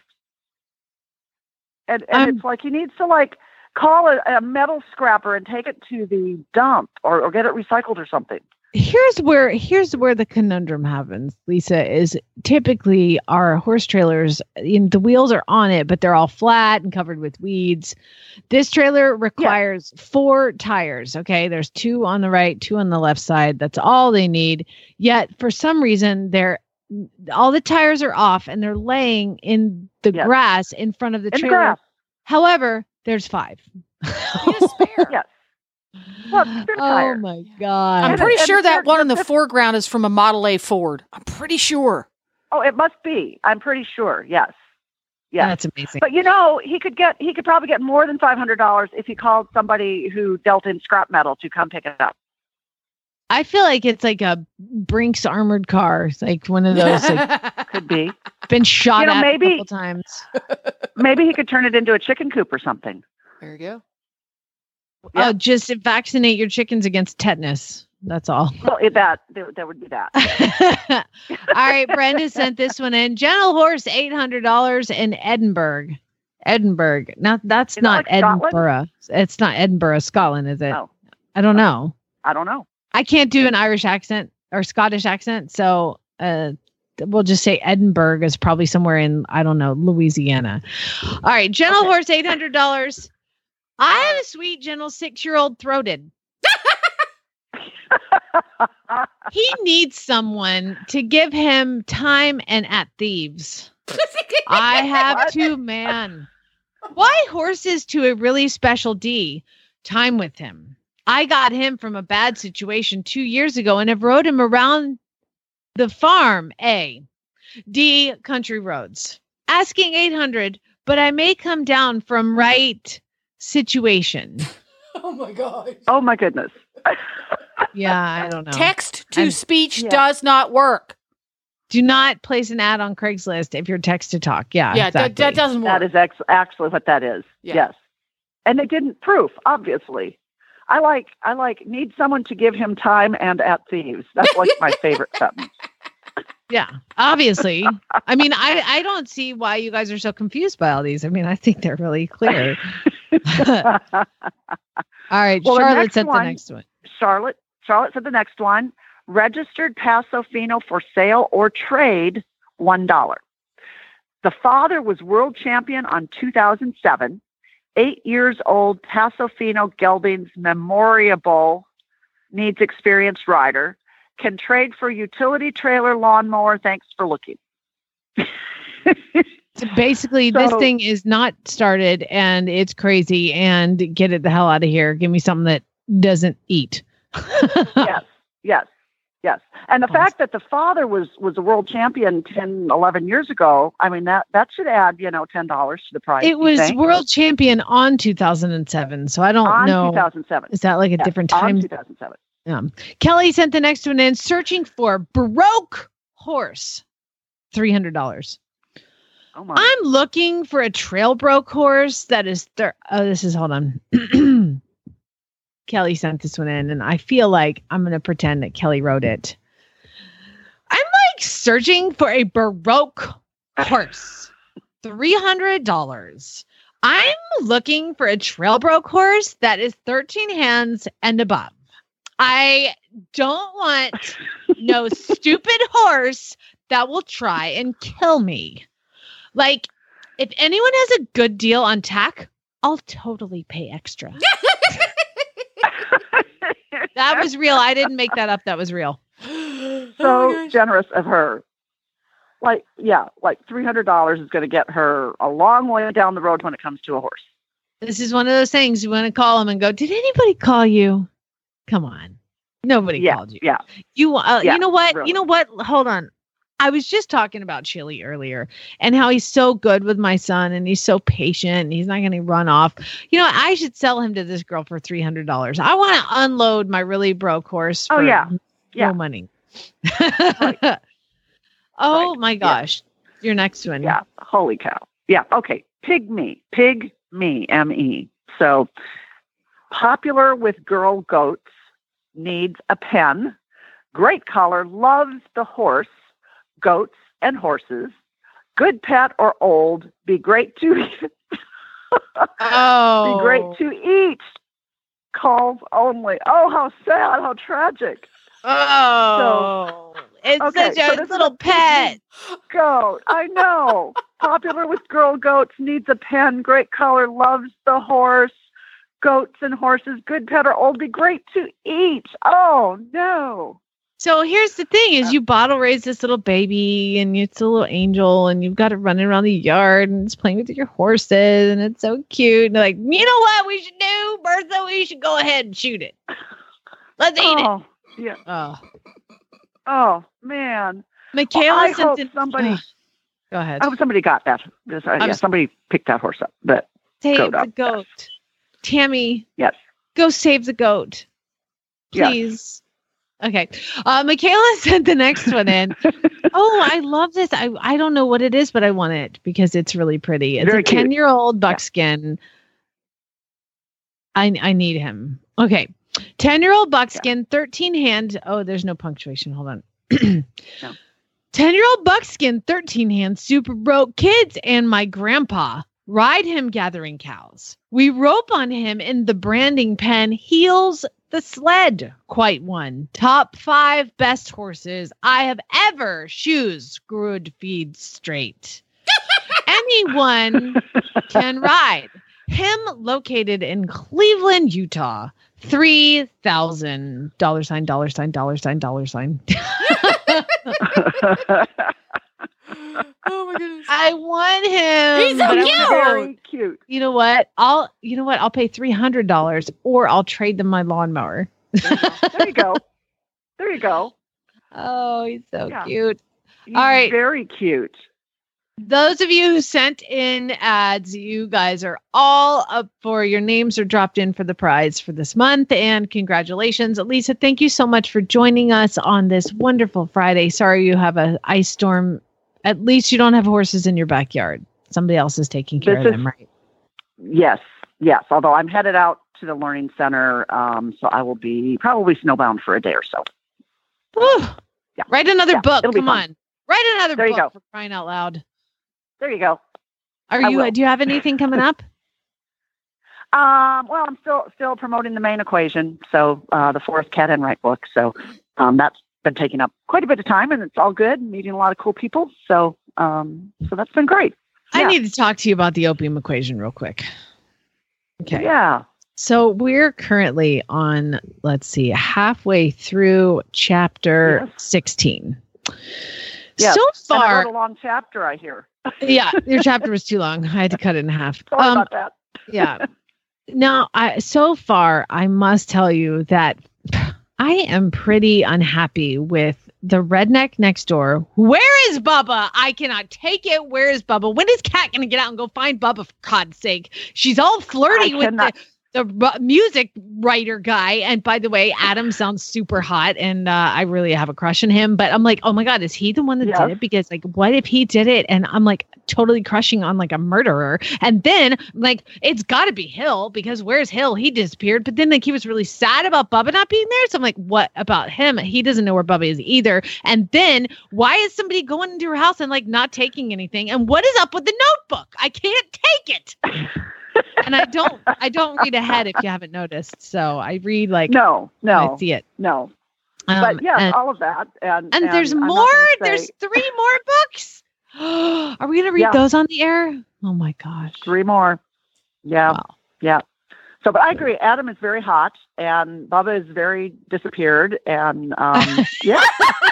And and Um, it's like he needs to like call a, a metal scrapper and take it to the dump or, or get it recycled or something. here's where here's where the conundrum happens, Lisa, is typically our horse trailers, in the wheels are on it, but they're all flat and covered with weeds. This trailer requires yeah. four tires. Okay. There's two on the right, two on the left side. That's all they need. Yet for some reason, they're all the tires are off and they're laying in the yes. grass in front of the in trailer. The grass. However, there's five. Yes. Well, it's oh tire. my God. I'm pretty and sure that they're- one in the they're- foreground is from a Model A Ford. I'm pretty sure. Oh, it must be. I'm pretty sure. Yes. Yes. That's amazing. But you know, he could get he could probably get more than five hundred dollars if he called somebody who dealt in scrap metal to come pick it up. I feel like it's like a Brinks armored car. It's like one of those like Could be. been shot You know, at maybe- a couple times. Maybe he could turn it into a chicken coop or something. There you go. Yeah. Oh, just vaccinate your chickens against tetanus. That's all. Well, it, that there, there would be that. All right, Brenda sent this one in. Gentle Horse, eight hundred dollars in Edinburgh. Edinburgh. Not that's Is that not like Scotland? Edinburgh. It's not Edinburgh, Scotland, is it? Oh. I don't know. I don't know. I can't do an Irish accent or Scottish accent, so uh, we'll just say Edinburgh is probably somewhere in, I don't know, Louisiana. All right, Gentle Okay. Horse, eight hundred dollars. I have a sweet, gentle six-year-old throated. He needs someone to give him time and at thieves. I have to, man. Why horses to a really special D? Time with him. I got him from a bad situation two years ago and have rode him around the farm. A. D. Country roads. Asking eight hundred, but I may come down from right situation. Oh my God. Oh my goodness. Yeah, I don't know. Text to And- speech Yeah. does not work. Do not place an ad on Craigslist if you're text to talk. Yeah, Yeah, that, exactly. that doesn't work. That is ex- actually what that is. Yeah. Yes. And they didn't proof, obviously. I like I like need someone to give him time and at thieves. That's like my favorite sentence. Yeah, obviously. I mean, I, I don't see why you guys are so confused by all these. I mean, I think they're really clear. All right, Well, the Charlotte next said one- the next one. Charlotte Charlotte said the next one. Registered Paso Fino for sale or trade, one dollar. The father was world champion on two thousand seven. Eight years old Paso Fino Geldings Memorable, needs experienced rider. Can trade for utility trailer lawnmower. Thanks for looking. So basically, this So- thing is not started and it's crazy and get it the hell out of here. Give me something that doesn't eat. yes, yes, yes. And the fact that the father was was a world champion ten, eleven years ago, I mean, that, that should add, you know, ten dollars to the price. It you was think? world champion on two thousand seven. So I don't on know. two thousand seven. Is that like a Yes, different on time? two thousand seven. Um, Kelly sent the next one in. Searching for Baroque horse, three hundred dollars. Oh my. I'm looking for a trail broke horse that is thir- oh, this is hold on. Kelly sent this one in, and I feel like I'm gonna pretend that Kelly wrote it. I'm like searching for a Baroque horse, three hundred dollars. I'm looking for a trail broke horse that is thirteen hands and above. I don't want no stupid horse that will try and kill me. Like, If anyone has a good deal on tack, I'll totally pay extra. That was real. I didn't make that up. That was real. So Oh generous of her. Like, yeah, like three hundred dollars is going to get her a long way down the road when it comes to a horse. This is one of those things you want to call them and go, did anybody call you? Come on. Nobody Yeah, called you. yeah. You, uh, Yeah, you know what? really. You know what? Hold on. I was just talking about Chili earlier and how he's so good with my son and he's so patient and he's not going to run off. You know, I should sell him to this girl for three hundred dollars. I want to unload my really broke horse Oh, for yeah. no Yeah. money. Oh, my gosh. Your next one. Yeah. Holy cow. Yeah. Okay. Pig me. Pig me. M E. So popular with girl goats, needs a pen. Great color, loves the horse, goats and horses. Good pet or old, be great to Oh. be great to eat. Calls only. Oh, how sad, how tragic. Oh, it's okay, such so a this is little a pet. Goat. I know. Popular with girl goats, needs a pen, great color, loves the horse. Goats and horses, good pet or old, be great to eat. Oh, no. So here's the thing is you bottle raise this little baby and it's a little angel and you've got it running around the yard and it's playing with your horses and it's so cute. And they're like, you know what we should do, Bertha? We should go ahead and shoot it. Let's eat Oh, yeah. it. Oh, Oh, man. Michaela Well, I sent hope in- somebody, Ugh. Go ahead. I hope somebody got that. This- uh, I'm yeah, s- somebody picked that horse up. But Save goat the up. goat. Tammy, Yes. go save the goat. Yes. Please. Okay. Uh, Michaela sent the next one in. Oh, I love this. I, I don't know what it is, but I want it because it's really pretty. It's Very a cute. ten-year-old buckskin. I I need him. Okay. ten-year-old buckskin, thirteen hand. Oh, there's no punctuation. Hold on. No. ten-year-old buckskin, thirteen hand, super broke kids, and my grandpa ride him gathering cows. We rope on him in the branding pen, heels the sled. Quite one. Top five best horses I have ever shoes good feed straight. Anyone can ride. Him located in Cleveland, Utah. Three thousand dollar sign, dollar sign, dollar sign, dollar sign. Oh my goodness. I want him. He's so but I cute. wanna- Very cute. You know what? I'll you know what? I'll pay three hundred dollars or I'll trade them my lawnmower. There you go. There you go. Oh, he's so Yeah. cute. He's All right. Very cute. Those of you who sent in ads, you guys are all up for your names are dropped in for the prize for this month. And congratulations. Lisa, thank you so much for joining us on this wonderful Friday. Sorry you have a ice storm. At least you don't have horses in your backyard. Somebody else is taking care This of is- them, right? Yes. Yes. Although I'm headed out to the learning center. Um, so I will be probably snowbound for a day or so. Whew. Yeah. Write another Yeah, book. it'll be Come fun. on. Write another There you book go. for crying out loud. There you go. Are I you will. do you have anything coming up? Um, well, I'm still still promoting the main equation, so uh, the Forrest Cat Enright book. So um, that's been taking up quite a bit of time, and it's all good. Meeting a lot of cool people, so um, so that's been great. I Yeah. need to talk to you about the opium equation real quick. Okay. Yeah. So we're currently on, let's see, halfway through chapter Yes. sixteen. Yes. So And I far, wrote a long chapter, I hear. yeah, your chapter was too long. I had to cut it in half. Sorry Um, about that. yeah. Now, I so far, I must tell you that I am pretty unhappy with the redneck next door. Where is Bubba? I cannot take it. Where is Bubba? When is Kat going to get out and go find Bubba, for God's sake? She's all flirty I with cannot- the, the ru- music writer guy. And by the way, Adam sounds super hot, and uh, I really have a crush on him. But I'm like, oh my God, is he the one that Yes. did it? Because like, what if he did it? And I'm like totally crushing on like a murderer. And then like, it's got to be Hill, because where's Hill? He disappeared. But then like he was really sad about Bubba not being there. So I'm like, what about him? He doesn't know where Bubba is either. And then why is somebody going into her house and like not taking anything? And what is up with the notebook? I can't take it. And I don't, I don't read ahead if you haven't noticed. So I read like, No, no, I see it. no. Um, but yes, and, all of that. And, and there's I'm not more. gonna say- There's three more books. Are we going to read Yeah. those on the air? Oh my gosh. Three more. Yeah. Yeah. So, but I agree. Adam is very hot, and Bubba is very disappeared, and um, yeah.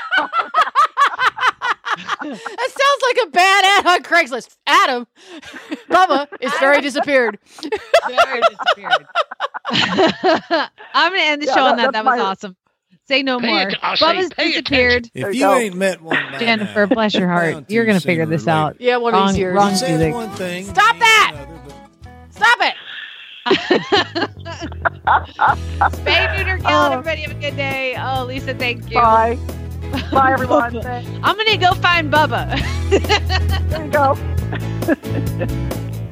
That sounds like a bad ad on Craigslist. Adam, Bubba is very disappeared. Very disappeared. I'm going to end the Yeah, show on that- that. That that's was my- awesome. Say no Pay more. att- I say Bubba's pay disappeared. If There you you go. ain't met one by Jennifer, now, bless your heart. bound You're to going to figure sooner or this out. later. Yeah, one of wrong, these years. wrong He says music. one thing. Stop he that! means another, but Stop it. Spay, neuter, kill, Oh. everybody have a good day. Oh, Lisa, thank you. Bye. Bye, everyone. Thanks. I'm going to go find Bubba. There you go.